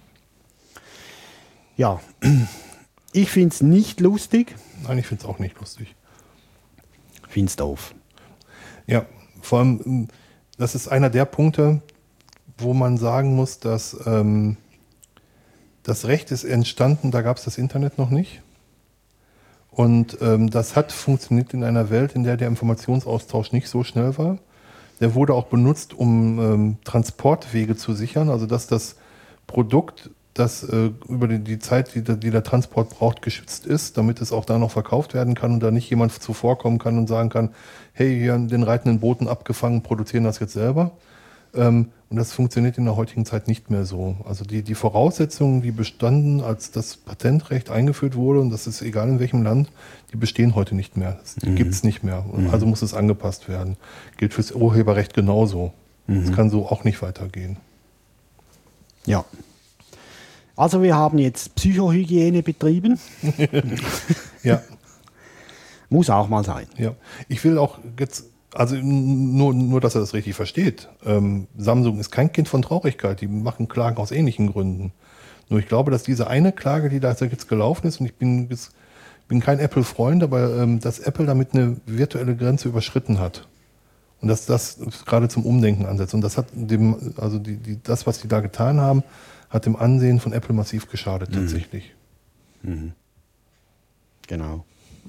Ja, ich finde es nicht lustig. Nein, ich finde es auch nicht lustig. Ich finde es doof. Ja, vor allem, das ist einer der Punkte, wo man sagen muss, dass ähm, das Recht ist entstanden, da gab es das Internet noch nicht. Und ähm, das hat funktioniert in einer Welt, in der der Informationsaustausch nicht so schnell war. Der wurde auch benutzt, um ähm, Transportwege zu sichern, also dass das Produkt, das äh, über die, die Zeit, die, die der Transport braucht, geschützt ist, damit es auch da noch verkauft werden kann und da nicht jemand zuvorkommen kann und sagen kann, hey, hier haben den reitenden Boten abgefangen, produzieren das jetzt selber. Ähm, und das funktioniert in der heutigen Zeit nicht mehr so. Also die, die Voraussetzungen, die bestanden, als das Patentrecht eingeführt wurde, und das ist egal in welchem Land, die bestehen heute nicht mehr. Die mhm. gibt es nicht mehr. Mhm. Also muss es angepasst werden. Gilt fürs Urheberrecht genauso. Es mhm. kann so auch nicht weitergehen. Ja. Also wir haben jetzt Psychohygiene betrieben. Ja. Muss auch mal sein. Ja. Ich will auch jetzt, also nur, nur dass er das richtig versteht. Ähm, Samsung ist kein Kind von Traurigkeit. Die machen Klagen aus ähnlichen Gründen. Nur ich glaube, dass diese eine Klage, die da jetzt gelaufen ist, und ich bin, bin kein Apple-Freund, aber ähm, dass Apple damit eine virtuelle Grenze überschritten hat. Und dass das gerade zum Umdenken ansetzt. Und das hat dem, also die, die, das, was die da getan haben, hat dem Ansehen von Apple massiv geschadet, mhm. tatsächlich. Mhm. Genau.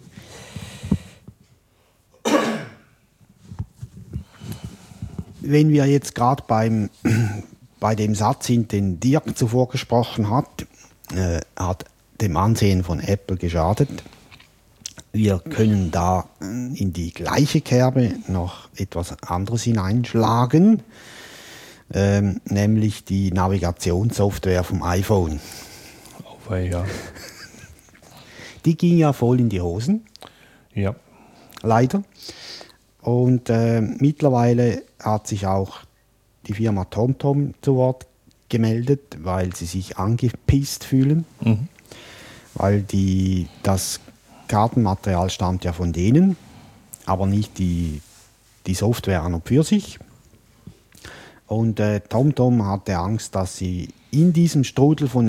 Wenn wir jetzt gerade beim bei dem Satz sind, den Dirk zuvor gesprochen hat, äh, hat dem Ansehen von Apple geschadet. Wir können da in die gleiche Kerbe noch etwas anderes hineinschlagen, ähm, nämlich die Navigationssoftware vom iPhone. Oh, ja. Die ging ja voll in die Hosen. Ja. Leider. Und äh, mittlerweile hat sich auch die Firma TomTom zu Wort gemeldet, weil sie sich angepisst fühlen. Mhm. Weil die, das Kartenmaterial stammt ja von denen, aber nicht die, die Software an und für sich. Und äh, TomTom hatte Angst, dass sie in diesem Strudel von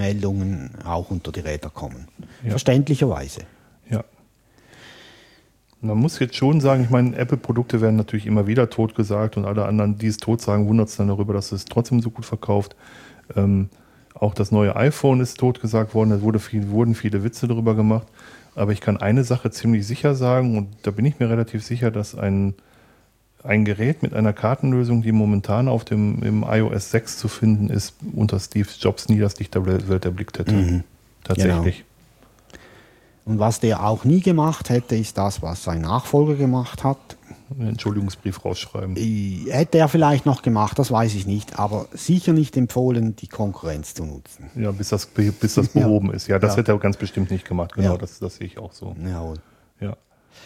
Negativmeldungen auch unter die Räder kommen. Ja. Verständlicherweise. Ja. Man muss jetzt schon sagen, ich meine, Apple-Produkte werden natürlich immer wieder totgesagt und alle anderen, die es tot sagen, wundert es dann darüber, dass es trotzdem so gut verkauft. Ähm, auch das neue iPhone ist totgesagt worden, da wurde viel, wurden viele Witze darüber gemacht. Aber ich kann eine Sache ziemlich sicher sagen und da bin ich mir relativ sicher, dass ein, ein Gerät mit einer Kartenlösung, die momentan auf dem im iOS sechs zu finden ist, unter Steve Jobs nie das Licht der Welt erblickt hätte. Mhm. Tatsächlich. Genau. Und was der auch nie gemacht hätte, ist das, was sein Nachfolger gemacht hat. Einen Entschuldigungsbrief rausschreiben. Hätte er vielleicht noch gemacht, das weiß ich nicht, aber sicher nicht empfohlen, die Konkurrenz zu nutzen. Ja, bis das, bis das behoben ja. ist. Ja, das ja. hätte er ganz bestimmt nicht gemacht. Genau, ja. das, das sehe ich auch so. Jawohl. Ja.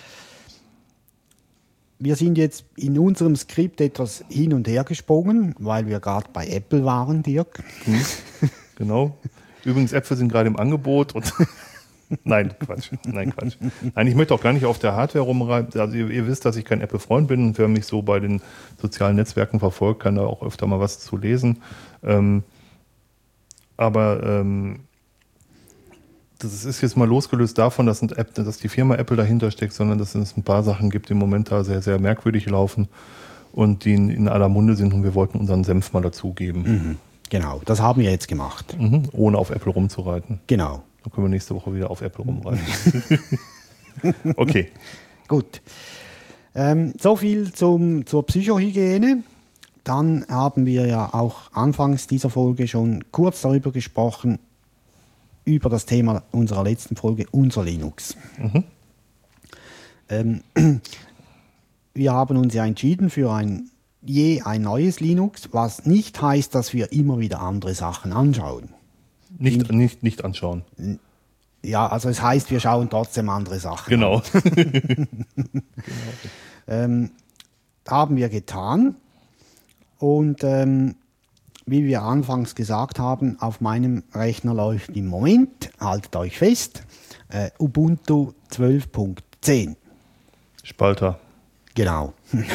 Wir sind jetzt in unserem Skript etwas hin und her gesprungen, weil wir gerade bei Apple waren, Dirk. Hm. Genau. Übrigens, Äpfel sind gerade im Angebot und Nein, Quatsch. Nein, Quatsch. Nein, ich möchte auch gar nicht auf der Hardware rumreiten. Also ihr, ihr wisst, dass ich kein Apple-Freund bin und wer mich so bei den sozialen Netzwerken verfolgt, kann da auch öfter mal was zu lesen. Ähm, aber ähm, das ist jetzt mal losgelöst davon, dass, ein App, dass die Firma Apple dahinter steckt, sondern dass es ein paar Sachen gibt, die im Moment da sehr, sehr merkwürdig laufen und die in, in aller Munde sind und wir wollten unseren Senf mal dazugeben. Mhm. Genau, das haben wir jetzt gemacht. Mhm. Ohne auf Apple rumzureiten. Genau. Dann können wir nächste Woche wieder auf Apple rumreiten. Okay. Gut. Ähm, so viel zum, zur Psychohygiene. Dann haben wir ja auch anfangs dieser Folge schon kurz darüber gesprochen, über das Thema unserer letzten Folge, unser Linux. Mhm. Ähm, wir haben uns ja entschieden für ein je ein neues Linux, was nicht heißt, dass wir immer wieder andere Sachen anschauen. Nicht, nicht, nicht anschauen. Ja, also es heißt, wir schauen trotzdem andere Sachen genau. an. Genau. ähm, haben wir getan. Und ähm, wie wir anfangs gesagt haben, auf meinem Rechner läuft im Moment, haltet euch fest, äh, Ubuntu zwölf Punkt zehn. Spalter. Genau.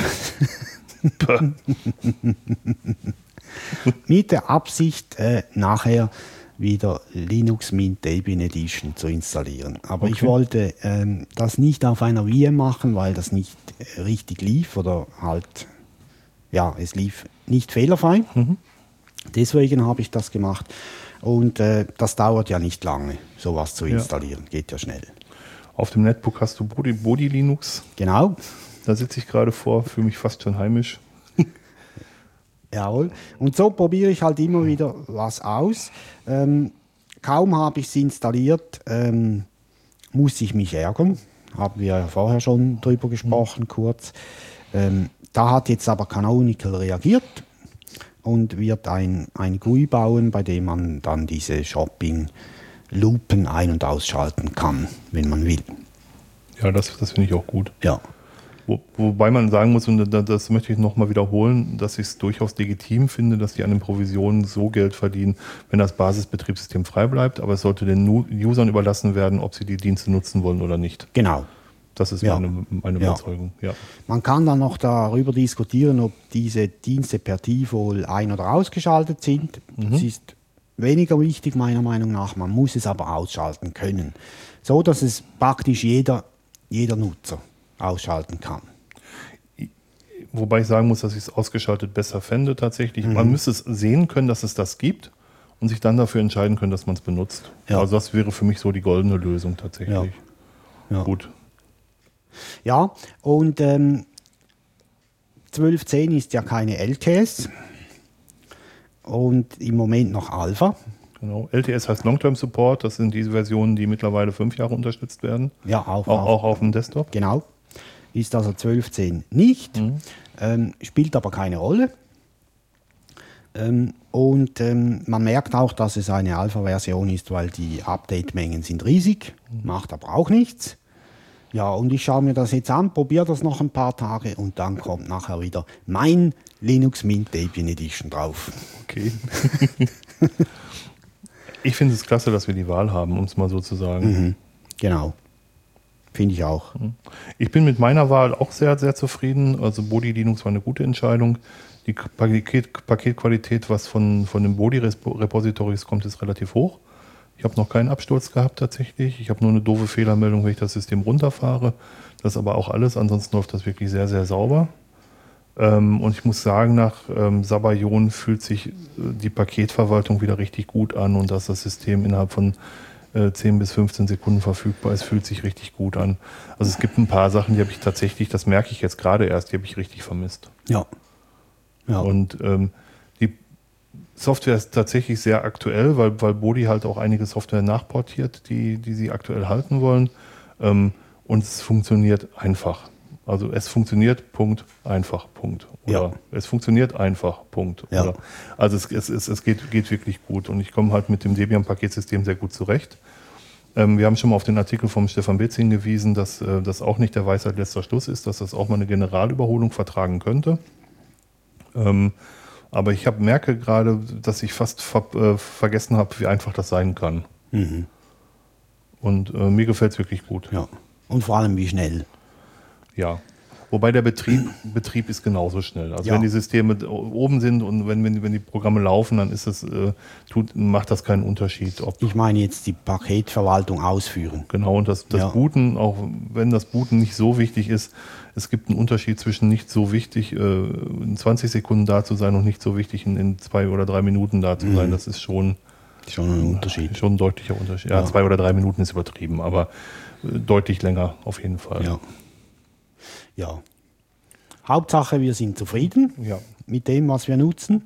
Mit der Absicht, äh, nachher wieder Linux Mint Debian Edition zu installieren. Aber okay. ich wollte ähm, das nicht auf einer V M machen, weil das nicht äh, richtig lief oder halt, ja, es lief nicht fehlerfrei. Mhm. Deswegen habe ich das gemacht. Und äh, das dauert ja nicht lange, sowas zu installieren. Ja. Geht ja schnell. Auf dem Netbook hast du Body, Body Linux. Genau. Da sitze ich gerade vor, fühle mich fast schon heimisch. Jawohl. Und so probiere ich halt immer wieder was aus. Ähm, kaum habe ich es installiert, ähm, muss ich mich ärgern. Haben wir ja vorher schon drüber gesprochen, mhm. kurz. Ähm, da hat jetzt aber Canonical reagiert und wird ein, ein G U I bauen, bei dem man dann diese Shopping-Lupen ein- und ausschalten kann, wenn man will. Ja, das, das finde ich auch gut. Ja. Wo, wobei man sagen muss, und das möchte ich nochmal wiederholen, dass ich es durchaus legitim finde, dass die an den Provisionen so Geld verdienen, wenn das Basisbetriebssystem frei bleibt. Aber es sollte den Usern überlassen werden, ob sie die Dienste nutzen wollen oder nicht. Genau. Das ist ja. meine, meine ja. Überzeugung. Ja. Man kann dann noch darüber diskutieren, ob diese Dienste per Default ein- oder ausgeschaltet sind. Mhm. Das ist weniger wichtig meiner Meinung nach. Man muss es aber ausschalten können, so dass es praktisch jeder, jeder Nutzer ausschalten kann. Wobei ich sagen muss, dass ich es ausgeschaltet besser fände tatsächlich. Mhm. Man müsste es sehen können, dass es das gibt und sich dann dafür entscheiden können, dass man es benutzt. Ja. Also das wäre für mich so die goldene Lösung tatsächlich. Ja. Ja. Gut. Ja, und ähm, zwölf Punkt zehn ist ja keine L T S und im Moment noch Alpha. Genau. L T S heißt Long-Term Support, das sind diese Versionen, die mittlerweile fünf Jahre unterstützt werden. Ja, auch, auch, auch auf dem Desktop. Genau. Ist also zwölf Punkt zehn nicht, mhm. ähm, spielt aber keine Rolle. Ähm, und ähm, man merkt auch, dass es eine Alpha-Version ist, weil die Update-Mengen sind riesig, mhm. macht aber auch nichts. Ja, und ich schaue mir das jetzt an, probiere das noch ein paar Tage und dann kommt nachher wieder mein Linux Mint Debian Edition drauf. Okay. Ich finde es klasse, dass wir die Wahl haben, um es mal so zu sagen. Mhm, genau. Finde ich auch. Ich bin mit meiner Wahl auch sehr, sehr zufrieden. Also Body Linux war eine gute Entscheidung. Die Paket, Paketqualität, was von, von den Body-Repositories kommt, ist relativ hoch. Ich habe noch keinen Absturz gehabt tatsächlich. Ich habe nur eine doofe Fehlermeldung, wenn ich das System runterfahre. Das ist aber auch alles. Ansonsten läuft das wirklich sehr, sehr sauber. Ähm, und ich muss sagen, nach ähm, Sabayon fühlt sich äh, die Paketverwaltung wieder richtig gut an und dass das System innerhalb von äh, zehn bis fünfzehn Sekunden verfügbar ist, fühlt sich richtig gut an. Also es gibt ein paar Sachen, die habe ich tatsächlich, das merke ich jetzt gerade erst, die habe ich richtig vermisst. Ja. ja. Und ähm, die Software ist tatsächlich sehr aktuell, weil, weil Bodhi halt auch einige Software nachportiert, die, die sie aktuell halten wollen. Ähm, und es funktioniert einfach. Also es funktioniert, Punkt, einfach, Punkt. Oder Ja. es funktioniert einfach, Punkt. Ja. Oder, also es, es, es, es geht, geht wirklich gut und ich komme halt mit dem Debian-Paketsystem sehr gut zurecht. Ähm, wir haben schon mal auf den Artikel vom Stefan Bitz hingewiesen, dass äh, das auch nicht der Weisheit letzter Schluss ist, dass das auch mal eine Generalüberholung vertragen könnte. Ähm, aber ich hab, merke gerade, dass ich fast ver, äh, vergessen habe, wie einfach das sein kann. Mhm. Und äh, mir gefällt es wirklich gut. ja. Und vor allem wie schnell. Ja, wobei der Betrieb, Betrieb ist genauso schnell. Also Ja. wenn die Systeme oben sind und wenn, wenn, wenn die Programme laufen, dann ist es, äh, tut, macht das keinen Unterschied. Ob, Ich meine jetzt die Paketverwaltung ausführen. genau, und das, das Ja. Booten, auch wenn das Booten nicht so wichtig ist, es gibt einen Unterschied zwischen nicht so wichtig, äh, in zwanzig Sekunden da zu sein und nicht so wichtig, in, in zwei oder drei Minuten da zu sein. Das ist schon, Schon ein Unterschied. schon ein deutlicher Unterschied. Ja, Ja. zwei oder drei Minuten ist übertrieben, aber äh, deutlich länger auf jeden Fall. Ja. ja. Hauptsache, wir sind zufrieden Ja. mit dem, was wir nutzen.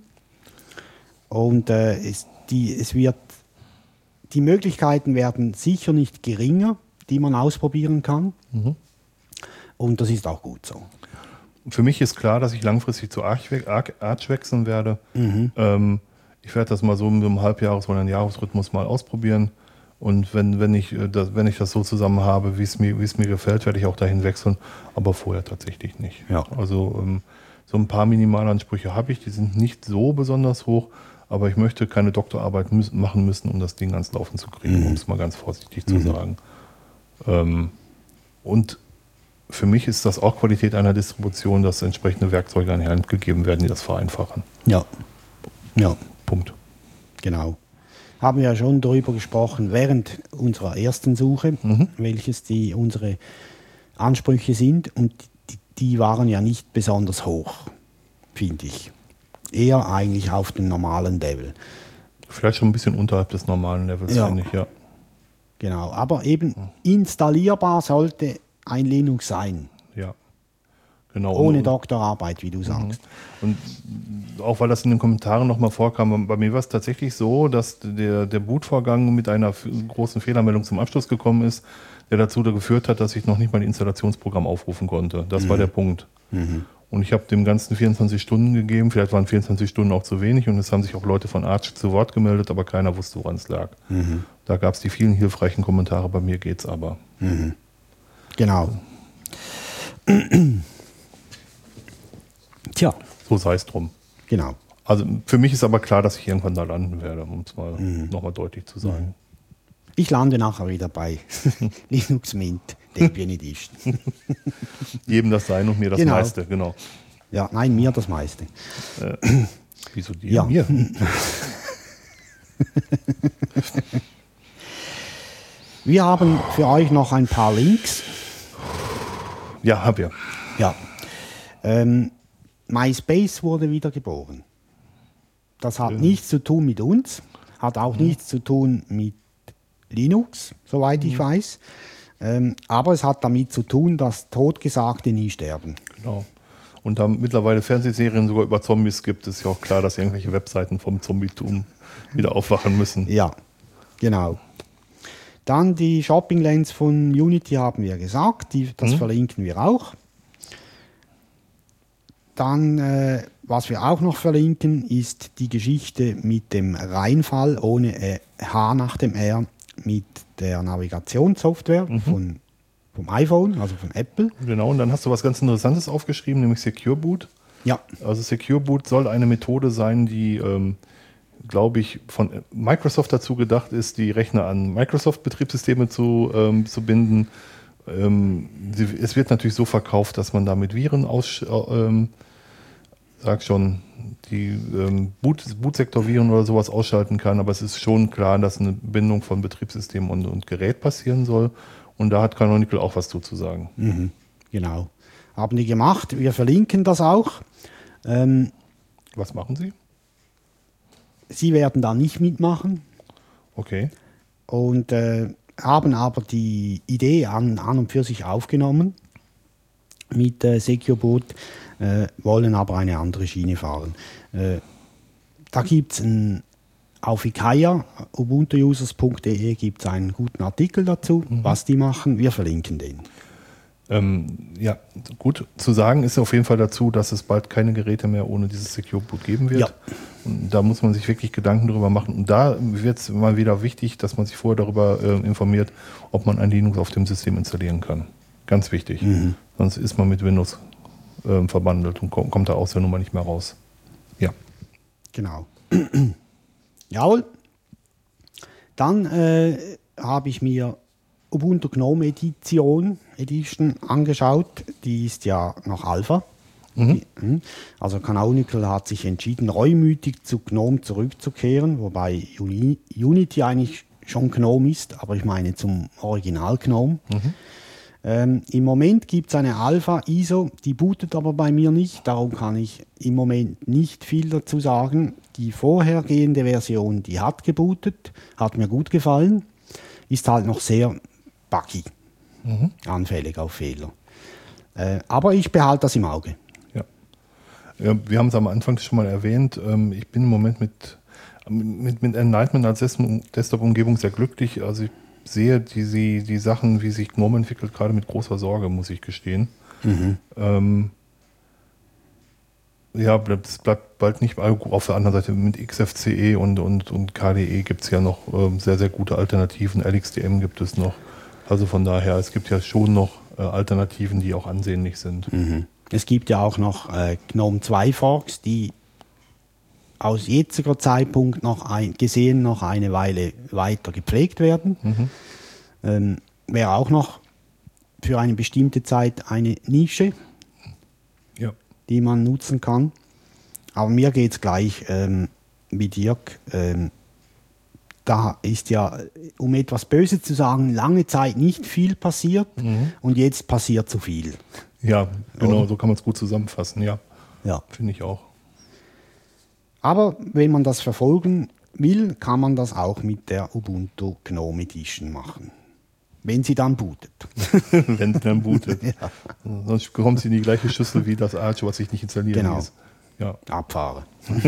Und äh, es, die, es wird, die Möglichkeiten werden sicher nicht geringer, die man ausprobieren kann. Mhm. Und das ist auch gut so. Für mich ist klar, dass ich langfristig zu Arch, we- Arch, Arch wechseln werde. Mhm. Ähm, ich werde das mal so mit einem Halbjahres- oder einem Jahresrhythmus mal ausprobieren. Und wenn, wenn, ich, äh, das, wenn ich das so zusammen habe, wie es mir, wie es mir gefällt, werde ich auch dahin wechseln. Aber vorher tatsächlich nicht. Ja. Also ähm, so ein paar Minimalansprüche habe ich. Die sind nicht so besonders hoch. Aber ich möchte keine Doktorarbeit müß, machen müssen, um das Ding ans Laufen zu kriegen, Mhm. um es mal ganz vorsichtig zu sagen. Ähm, und für mich ist das auch Qualität einer Distribution, dass entsprechende Werkzeuge an die Hand gegeben werden, die das vereinfachen. Ja. Ja, Punkt. genau. Haben wir ja schon darüber gesprochen während unserer ersten Suche, welches die unsere Ansprüche sind. Und die, die waren ja nicht besonders hoch, finde ich. Eher eigentlich auf dem normalen Level. Vielleicht schon ein bisschen unterhalb des normalen Levels, Ja. finde ich, ja. Genau, aber eben installierbar sollte ein Linux sein. ja. Genau. Ohne und, Doktorarbeit, wie du sagst. und auch weil das in den Kommentaren nochmal vorkam, bei mir war es tatsächlich so, dass der, der Bootvorgang mit einer f- großen Fehlermeldung zum Abschluss gekommen ist, der dazu geführt hat, dass ich noch nicht mal ein Installationsprogramm aufrufen konnte. Das war der Punkt. Und ich habe dem Ganzen vierundzwanzig Stunden gegeben, vielleicht waren vierundzwanzig Stunden auch zu wenig und es haben sich auch Leute von Arch zu Wort gemeldet, aber keiner wusste, woran es lag. Da gab es die vielen hilfreichen Kommentare, bei mir geht's aber. Genau. Tja, So sei es drum. genau. Also für mich ist aber klar, dass ich irgendwann da landen werde, um es mal nochmal deutlich zu sagen. Ich lande nachher wieder bei Linux Mint Debian Edition. Jedem das sein und mir das Genau. meiste, genau. Ja, nein, mir das meiste. Wieso dir? Ja. Mir? Wir haben für euch noch ein paar Links. Ja, hab ja. Ja. Ähm, MySpace wurde wieder geboren. Das hat nichts zu tun mit uns, hat auch nichts zu tun mit Linux, soweit ich weiß. Ähm, aber es hat damit zu tun, dass Totgesagte nie sterben. Genau. Und da mittlerweile Fernsehserien sogar über Zombies gibt, ist ja auch klar, dass irgendwelche Webseiten vom Zombietum wieder aufwachen müssen. Ja, genau. Dann die Shopping Lens von Unity haben wir gesagt, die, das verlinken wir auch. Dann, äh, was wir auch noch verlinken, ist die Geschichte mit dem Reinfall ohne äh, H nach dem R mit der Navigationssoftware von, vom iPhone, also von Apple. Genau, und dann hast du was ganz Interessantes aufgeschrieben, nämlich Secure Boot. Ja, Also Secure Boot soll eine Methode sein, die, ähm, glaube ich, von Microsoft dazu gedacht ist, die Rechner an Microsoft-Betriebssysteme zu, ähm, zu binden. Ähm, sie, es wird natürlich so verkauft, dass man damit Viren aus, ähm, sag schon, die ähm, Boot, Bootsektorviren oder sowas ausschalten kann, aber es ist schon klar, dass eine Bindung von Betriebssystem und, und Gerät passieren soll. Und da hat Canonical auch was zu sagen. Genau. Haben die gemacht. Wir verlinken das auch. Ähm, Was machen Sie? Sie werden da nicht mitmachen. Okay. Und äh, haben aber die Idee an, an und für sich aufgenommen mit äh, SecureBoot, äh, wollen aber eine andere Schiene fahren. Äh, da gibt es auf Ikaya, ubuntu users punkt de, gibt es einen guten Artikel dazu, mhm. was die machen. Wir verlinken den. Ähm, ja, gut zu sagen ist auf jeden Fall dazu, dass es bald keine Geräte mehr ohne dieses SecureBoot geben wird. Ja. Und da muss man sich wirklich Gedanken darüber machen. Und da wird es mal wieder wichtig, dass man sich vorher darüber äh, informiert, ob man ein Linux auf dem System installieren kann. Ganz wichtig. Mhm. Sonst ist man mit Windows äh, verbandelt und kommt, kommt da aus der Nummer nicht mehr raus. Ja. Genau. Jawohl. Dann äh, habe ich mir Ubuntu Gnome Edition Edition angeschaut. Die ist ja noch Alpha. Mhm. Die, also Canonical hat sich entschieden, reumütig zu Gnome zurückzukehren, wobei Uni, Unity eigentlich schon Gnome ist, aber ich meine zum Original Gnome. Mhm. Ähm, Im Moment gibt es eine Alpha I S O, die bootet aber bei mir nicht, darum kann ich im Moment nicht viel dazu sagen. Die vorhergehende Version, die hat gebootet, hat mir gut gefallen, ist halt noch sehr buggy, mhm. anfällig auf Fehler. Äh, aber ich behalte das im Auge. Ja. Ja, wir haben es am Anfang schon mal erwähnt, ähm, ich bin im Moment mit, mit, mit Enlightenment als Desktop-Umgebung sehr glücklich. Also ich sehe die, die, die Sachen, wie sich Gnome entwickelt, gerade mit großer Sorge, muss ich gestehen. Mhm. Ähm, ja, es bleibt bald nicht, auf der anderen Seite mit X F C E und, und, und K D E gibt es ja noch ähm, sehr, sehr gute Alternativen. L X D M gibt es noch. Also von daher, es gibt ja schon noch äh, Alternativen, die auch ansehnlich sind. Mhm. Es gibt ja auch noch äh, Gnome zwei Forks, die aus jetziger Zeitpunkt noch ein, gesehen noch eine Weile weiter gepflegt werden. Mhm. Ähm, wäre auch noch für eine bestimmte Zeit eine Nische, ja. die man nutzen kann. Aber mir geht es gleich ähm, wie Dirk. Ähm, da ist ja, um etwas Böses zu sagen, lange Zeit nicht viel passiert mhm. und jetzt passiert zu viel. Ja, genau, so kann man es gut zusammenfassen, ja. Ja. Finde ich auch. Aber wenn man das verfolgen will, kann man das auch mit der Ubuntu Gnome Edition machen. Wenn sie dann bootet. Wenn sie dann bootet. Ja. Sonst kommt sie in die gleiche Schüssel wie das Arch, was ich nicht installieren genau. ließ. Ja. Abfahre.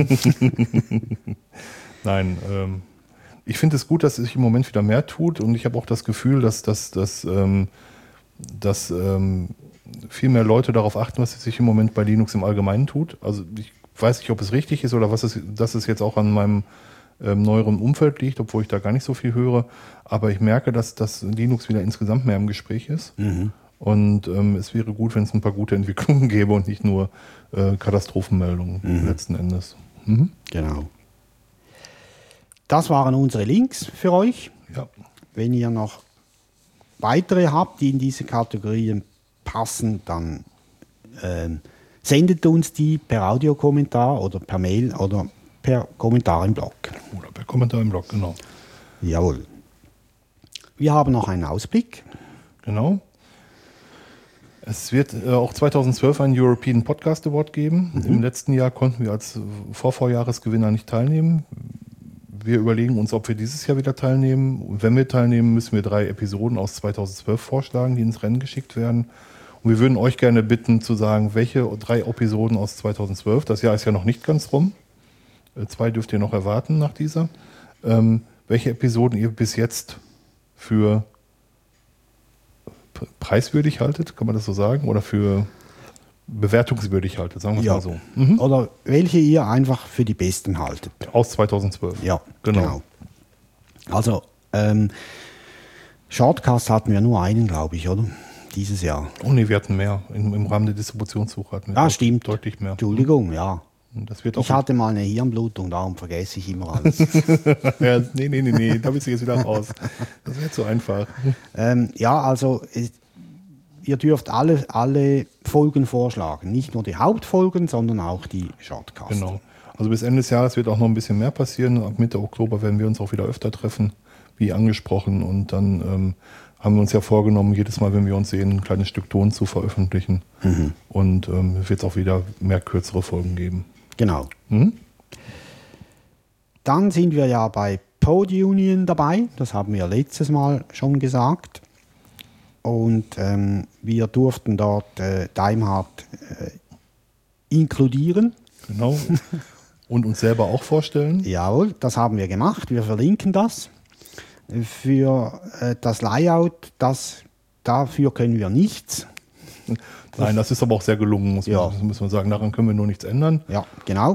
Nein, ähm, ich finde es gut, dass sich im Moment wieder mehr tut und ich habe auch das Gefühl, dass, dass, dass, ähm, dass ähm, viel mehr Leute darauf achten, was sich im Moment bei Linux im Allgemeinen tut. Also ich weiß nicht, ob es richtig ist oder was es, dass es jetzt auch an meinem ähm, neueren Umfeld liegt, obwohl ich da gar nicht so viel höre. Aber ich merke, dass, dass Linux wieder insgesamt mehr im Gespräch ist. Mhm. Und ähm, es wäre gut, wenn es ein paar gute Entwicklungen gäbe und nicht nur äh, Katastrophenmeldungen mhm. letzten Endes. Mhm. Genau. Das waren unsere Links für euch. Ja. Wenn ihr noch weitere habt, die in diese Kategorien passen, dann ähm, sendet uns die per Audiokommentar oder per Mail oder per Kommentar im Blog. Oder per Kommentar im Blog, genau. Jawohl. Wir haben noch einen Ausblick. Genau. Es wird äh, auch zweitausendzwölf einen European Podcast Award geben. Mhm. Im letzten Jahr konnten wir als Vorvorjahresgewinner nicht teilnehmen. Wir überlegen uns, ob wir dieses Jahr wieder teilnehmen. Und wenn wir teilnehmen, müssen wir drei Episoden aus zweitausendzwölf vorschlagen, die ins Rennen geschickt werden. Und wir würden euch gerne bitten zu sagen, welche drei Episoden aus zweitausendzwölf, das Jahr ist ja noch nicht ganz rum, zwei dürft ihr noch erwarten nach dieser, ähm, welche Episoden ihr bis jetzt für preiswürdig haltet, kann man das so sagen, oder für bewertungswürdig haltet, sagen wir es ja. mal so. Mhm. Oder welche ihr einfach für die besten haltet. Aus zweitausendzwölf. Ja, genau. genau. Also, ähm, Shortcast hatten wir nur einen, glaube ich, oder? Dieses Jahr. Oh nee, wir hatten mehr. Im, im Rahmen der Distributionssuche hatten wir ah, stimmt. deutlich mehr. Entschuldigung, ja. Das wird auch ich hatte mal eine Hirnblutung, darum vergesse ich immer alles. ja, nee, nee, nee, nee, da bist du jetzt wieder raus. Das wäre zu einfach. Ähm, ja, also es, ihr dürft alle, alle Folgen vorschlagen. Nicht nur die Hauptfolgen, sondern auch die Shortcasts. Genau. Also bis Ende des Jahres wird auch noch ein bisschen mehr passieren. Ab Mitte Oktober werden wir uns auch wieder öfter treffen, wie angesprochen. Und dann ähm, haben wir uns ja vorgenommen, jedes Mal, wenn wir uns sehen, ein kleines Stück Ton zu veröffentlichen. Mhm. Und ähm, es wird auch wieder mehr kürzere Folgen geben. Genau. Mhm. Dann sind wir ja bei PodUnion dabei. Das haben wir letztes Mal schon gesagt. Und ähm, wir durften dort äh, Daimhardt äh, inkludieren. Genau. Und uns selber auch vorstellen. Jawohl, das haben wir gemacht. Wir verlinken das. Für äh, das Layout, das, dafür können wir nichts. Nein, das ist aber auch sehr gelungen, muss, Ja. man, muss man sagen. Daran können wir nur nichts ändern. Ja, genau.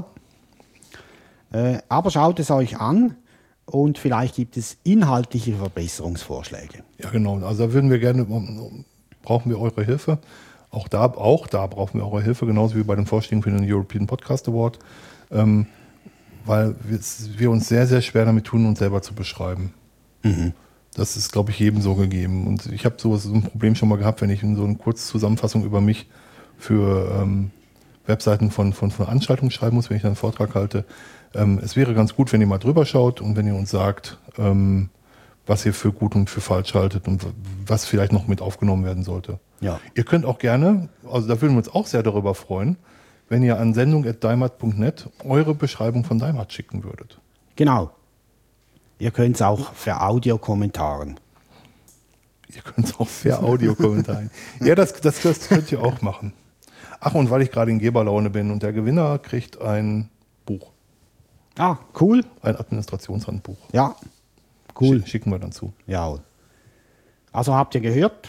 Äh, aber schaut es euch an und vielleicht gibt es inhaltliche Verbesserungsvorschläge. Ja, genau. Also da würden wir gerne, brauchen wir eure Hilfe. Auch da, auch da brauchen wir eure Hilfe, genauso wie bei den Vorschlägen für den European Podcast Award. Ähm, weil wir, wir uns sehr, sehr schwer damit tun, uns selber zu beschreiben. Mhm. Das ist, glaube ich, jedem so gegeben. Und ich habe sowas, so ein Problem schon mal gehabt, wenn ich in so eine Kurzzusammenfassung über mich für ähm, Webseiten von, von Veranstaltungen schreiben muss, wenn ich dann einen Vortrag halte. Ähm, es wäre ganz gut, wenn ihr mal drüber schaut und wenn ihr uns sagt, ähm, was ihr für gut und für falsch haltet und was vielleicht noch mit aufgenommen werden sollte. Ja. Ihr könnt auch gerne, also da würden wir uns auch sehr darüber freuen, wenn ihr an sendung at daimhardt punkt net eure Beschreibung von Daimhardt schicken würdet. Genau. Ihr könnt es auch für Audiokommentaren. Ihr könnt es auch für Audiokommentaren. Ja, das, das, das könnt ihr auch machen. Ach, und weil ich gerade in Geberlaune bin und der Gewinner kriegt ein Buch. Ah, cool. Ein Administrationshandbuch. Ja, cool. Sch- Schicken wir dann zu. Ja. Also habt ihr gehört,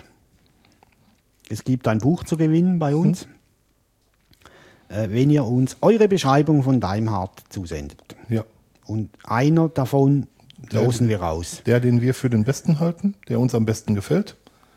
es gibt ein Buch zu gewinnen bei uns, hm. äh, wenn ihr uns eure Beschreibung von Daimhardt zusendet. Ja. Und einer davon Der- losen wir raus. Der, den wir für den besten halten, der uns am besten gefällt,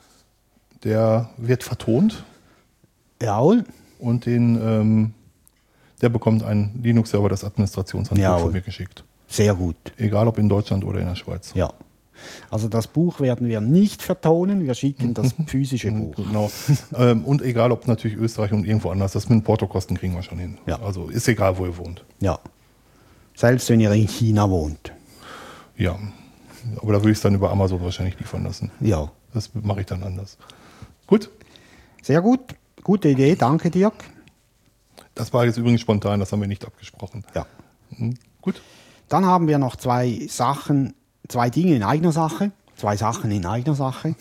der wird vertont Jawohl. und den, ähm, der bekommt einen Linux-Server, das Administrationshandbuch Jawohl. von mir geschickt. Sehr gut. Egal ob in Deutschland oder in der Schweiz. Ja. Also das Buch werden wir nicht vertonen, wir schicken das physische Buch. Genau. ähm, und egal ob natürlich Österreich und irgendwo anders, das mit den Portokosten kriegen wir schon hin. Ja. Also ist egal, wo ihr wohnt. Ja. Selbst wenn ihr in China wohnt. Ja. Aber da würde ich es dann über Amazon wahrscheinlich liefern lassen. Ja. Das mache ich dann anders. Gut. Sehr gut. Gute Idee. Danke, Dirk. Das war jetzt übrigens spontan, das haben wir nicht abgesprochen. Ja. Mhm. Gut. Dann haben wir noch zwei Sachen, zwei Dinge in eigener Sache. Zwei Sachen in eigener Sache.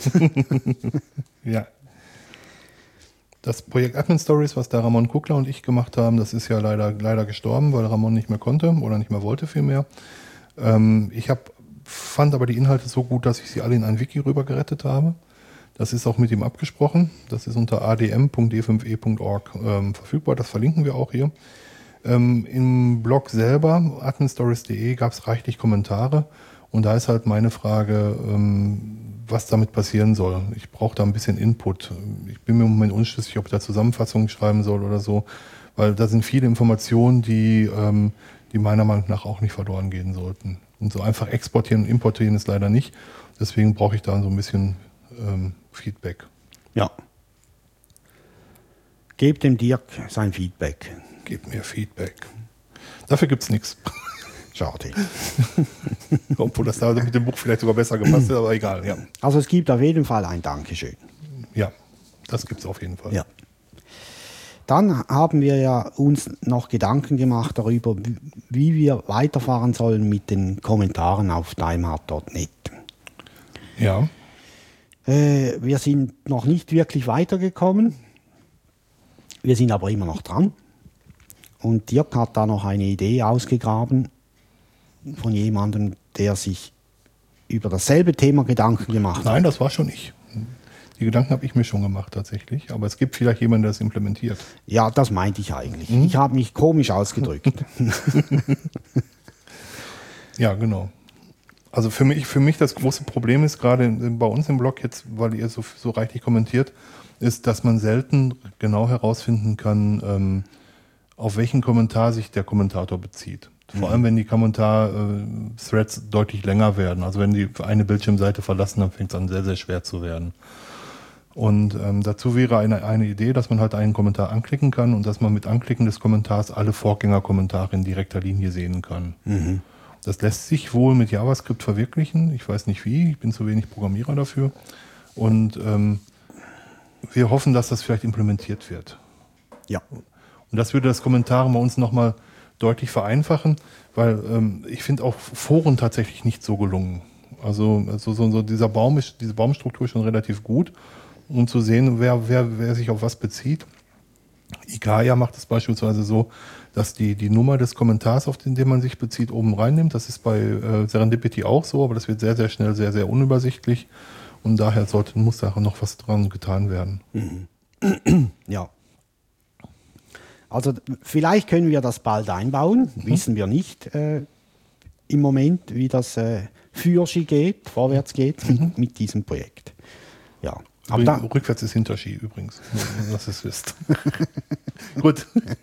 Ja. Das Projekt Admin Stories, was der Ramon Kuckler und ich gemacht haben, das ist ja leider, leider gestorben, weil Ramon nicht mehr konnte oder nicht mehr wollte vielmehr. Ähm, ich hab, fand aber die Inhalte so gut, dass ich sie alle in ein Wiki rüber gerettet habe. Das ist auch mit ihm abgesprochen. Das ist unter a d m punkt d fünf e punkt org ähm, verfügbar. Das verlinken wir auch hier. Ähm, Im Blog selber, admin stories punkt de, gab es reichlich Kommentare. Und da ist halt meine Frage, ähm, was damit passieren soll. Ich brauche da ein bisschen Input. Ich bin mir im Moment unschlüssig, ob ich da Zusammenfassungen schreiben soll oder so. Weil da sind viele Informationen, die, ähm, die meiner Meinung nach auch nicht verloren gehen sollten. Und so einfach exportieren und importieren ist leider nicht. Deswegen brauche ich da so ein bisschen ähm, Feedback. Ja. Gebt dem Dirk sein Feedback. Gebt mir Feedback. Dafür gibt es nichts. Schade. Obwohl das da mit dem Buch vielleicht sogar besser gepasst ist, aber egal. Ja, Also es gibt auf jeden Fall ein Dankeschön. ja, das gibt es auf jeden Fall. Ja. Dann haben wir ja uns noch Gedanken gemacht darüber, wie- wie wir weiterfahren sollen mit den Kommentaren auf daimhardt punkt net. Ja. Äh, wir sind noch nicht wirklich weitergekommen. Wir sind aber immer noch dran. Und Dirk hat da noch eine Idee ausgegraben von jemandem, der sich über dasselbe Thema Gedanken gemacht hat. Nein, das war schon ich. Die Gedanken habe ich mir schon gemacht tatsächlich. Aber es gibt vielleicht jemanden, der es implementiert. Ja, das meinte ich eigentlich. Ich habe mich komisch ausgedrückt. Ja, genau. Also für mich, für mich das große Problem ist gerade bei uns im Blog jetzt, weil ihr so, so reichlich kommentiert, ist, dass man selten genau herausfinden kann, ähm, auf welchen Kommentar sich der Kommentator bezieht. Vor allem, wenn die Kommentar-Threads deutlich länger werden. Also wenn die eine Bildschirmseite verlassen, dann fängt es an sehr, sehr schwer zu werden. Und ähm, dazu wäre eine, eine Idee, dass man halt einen Kommentar anklicken kann und dass man mit Anklicken des Kommentars alle Vorgängerkommentare in direkter Linie sehen kann. Mhm. Das lässt sich wohl mit JavaScript verwirklichen. Ich weiß nicht wie, ich bin zu wenig Programmierer dafür. Und ähm, wir hoffen, dass das vielleicht implementiert wird. Ja. Und das würde das Kommentare bei uns nochmal deutlich vereinfachen, weil ähm, ich finde auch Foren tatsächlich nicht so gelungen. Also, also so, so dieser Baum ist, diese Baumstruktur ist schon relativ gut, um zu sehen, wer, wer, wer sich auf was bezieht. Ikaya macht es beispielsweise so, dass die, die Nummer des Kommentars, auf den, den man sich bezieht, oben reinnimmt. Das ist bei äh, Serendipity auch so, aber das wird sehr, sehr schnell, sehr, sehr unübersichtlich. Und daher sollte, muss da noch was dran getan werden. Mhm. Ja. Also vielleicht können wir das bald einbauen, mhm. wissen wir nicht äh, im Moment, wie das äh, für Ski geht, vorwärts geht mhm. mit, mit diesem Projekt. Ja. Aber da, rückwärts ist Hinterski übrigens, nur, dass ihr es wisst. Gut.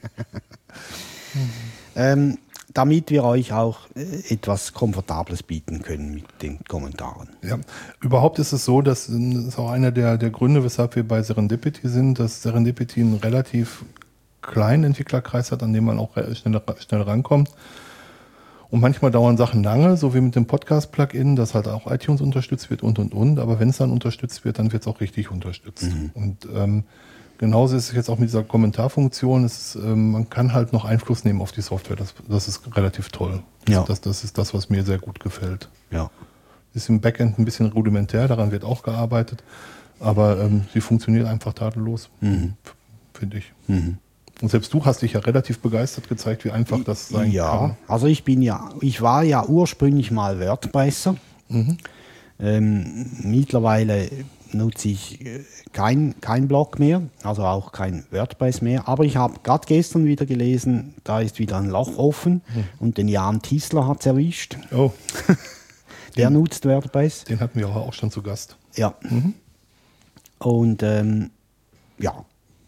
ähm, damit wir euch auch äh, etwas Komfortables bieten können mit den Kommentaren. Ja, überhaupt ist es so, dass das ist auch einer der, der Gründe, weshalb wir bei Serendipity sind, dass Serendipity einen relativ kleinen Entwicklerkreis hat, an dem man auch schnell, schnell rankommt. Und manchmal dauern Sachen lange, so wie mit dem Podcast-Plugin, das halt auch iTunes unterstützt wird und, und, und. Aber wenn es dann unterstützt wird, dann wird es auch richtig unterstützt. Mhm. Und ähm, genauso ist es jetzt auch mit dieser Kommentarfunktion. Es ist, ähm, man kann halt noch Einfluss nehmen auf die Software. Das, das ist relativ toll. Ja. Also das, das ist das, was mir sehr gut gefällt. Ja. Ist im Backend ein bisschen rudimentär, daran wird auch gearbeitet. Aber ähm, sie funktioniert einfach tadellos, mhm. finde ich. Mhm. Und selbst du hast dich ja relativ begeistert gezeigt, wie einfach das sein ja, kann. Ja, also ich bin ja, ich war ja ursprünglich mal WordPresser. Mhm. Ähm, mittlerweile nutze ich kein, kein Blog mehr, also auch kein WordPress mehr. Aber ich habe gerade gestern wieder gelesen, da ist wieder ein Loch offen mhm. und den Jan Tissler hat es erwischt. Oh. Der den, nutzt WordPress. Den hatten wir auch schon zu Gast. Ja. Mhm. Und ähm, ja.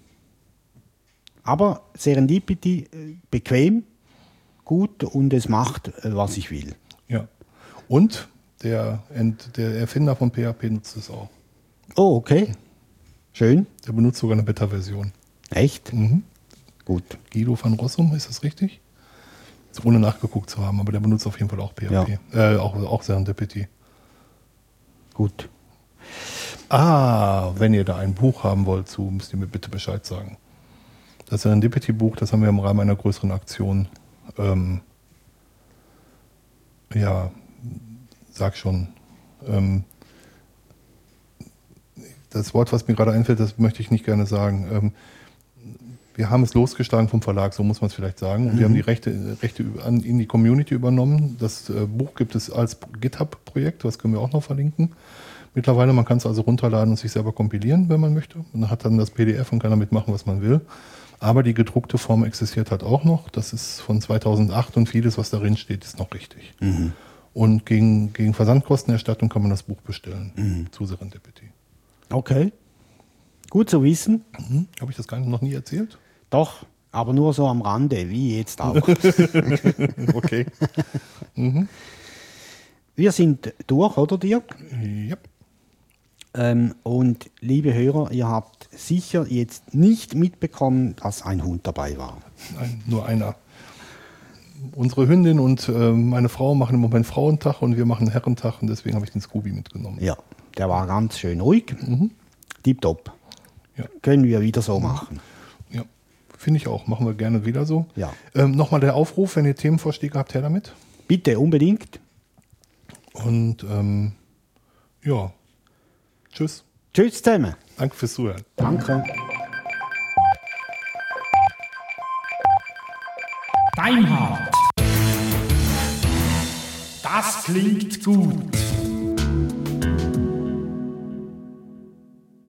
Aber Serendipity bequem, gut und es macht, was ich will. Ja. Und der, Ent, der Erfinder von P H P nutzt es auch. Oh, okay. Schön. Der benutzt sogar eine Beta-Version. Echt? Mhm. Gut. Guido van Rossum, ist das richtig? Jetzt ohne nachgeguckt zu haben, aber der benutzt auf jeden Fall auch P H P. Ja. Äh, auch, auch Serendipity. Gut. Ah, wenn ihr da ein Buch haben wollt zu, müsst ihr mir bitte Bescheid sagen. Das Serendipity-Buch, das haben wir im Rahmen einer größeren Aktion, ähm, ja, sag schon, ähm, das Wort, was mir gerade einfällt, das möchte ich nicht gerne sagen. Ähm, wir haben es losgeschlagen vom Verlag, so muss man es vielleicht sagen. Und mhm. wir haben die Rechte, Rechte in die Community übernommen. Das äh, Buch gibt es als GitHub-Projekt, das können wir auch noch verlinken. Mittlerweile, man kann es also runterladen und sich selber kompilieren, wenn man möchte. Und hat dann das P D F und kann damit machen, was man will. Aber die gedruckte Form existiert halt auch noch. Das ist von zweitausendacht und vieles, was darin steht, ist noch richtig. Mhm. Und gegen, gegen Versandkostenerstattung kann man das Buch bestellen mhm. zu Serendipity. Okay. Gut zu wissen. Mhm. Habe ich das gar nicht, noch nie erzählt? Doch, aber nur so am Rande, wie jetzt auch. Okay. Mhm. Wir sind durch, oder Dirk? Ja. Ähm, und liebe Hörer, ihr habt sicher jetzt nicht mitbekommen, dass ein Hund dabei war. Nein, nur einer. Unsere Hündin und äh, meine Frau machen im Moment Frauentag und wir machen Herrentag und deswegen habe ich den Scooby mitgenommen. Ja, der war ganz schön ruhig. Mhm. Tipptopp. Ja. Können wir wieder so machen. Ja, finde ich auch. Machen wir gerne wieder so. Ja. Ähm, Nochmal der Aufruf, wenn ihr Themenvorschläge habt, her damit. Bitte, unbedingt. Und ähm, ja, tschüss. Tschüss zusammen. Danke fürs Zuhören. Danke. Deinhard. Das klingt gut.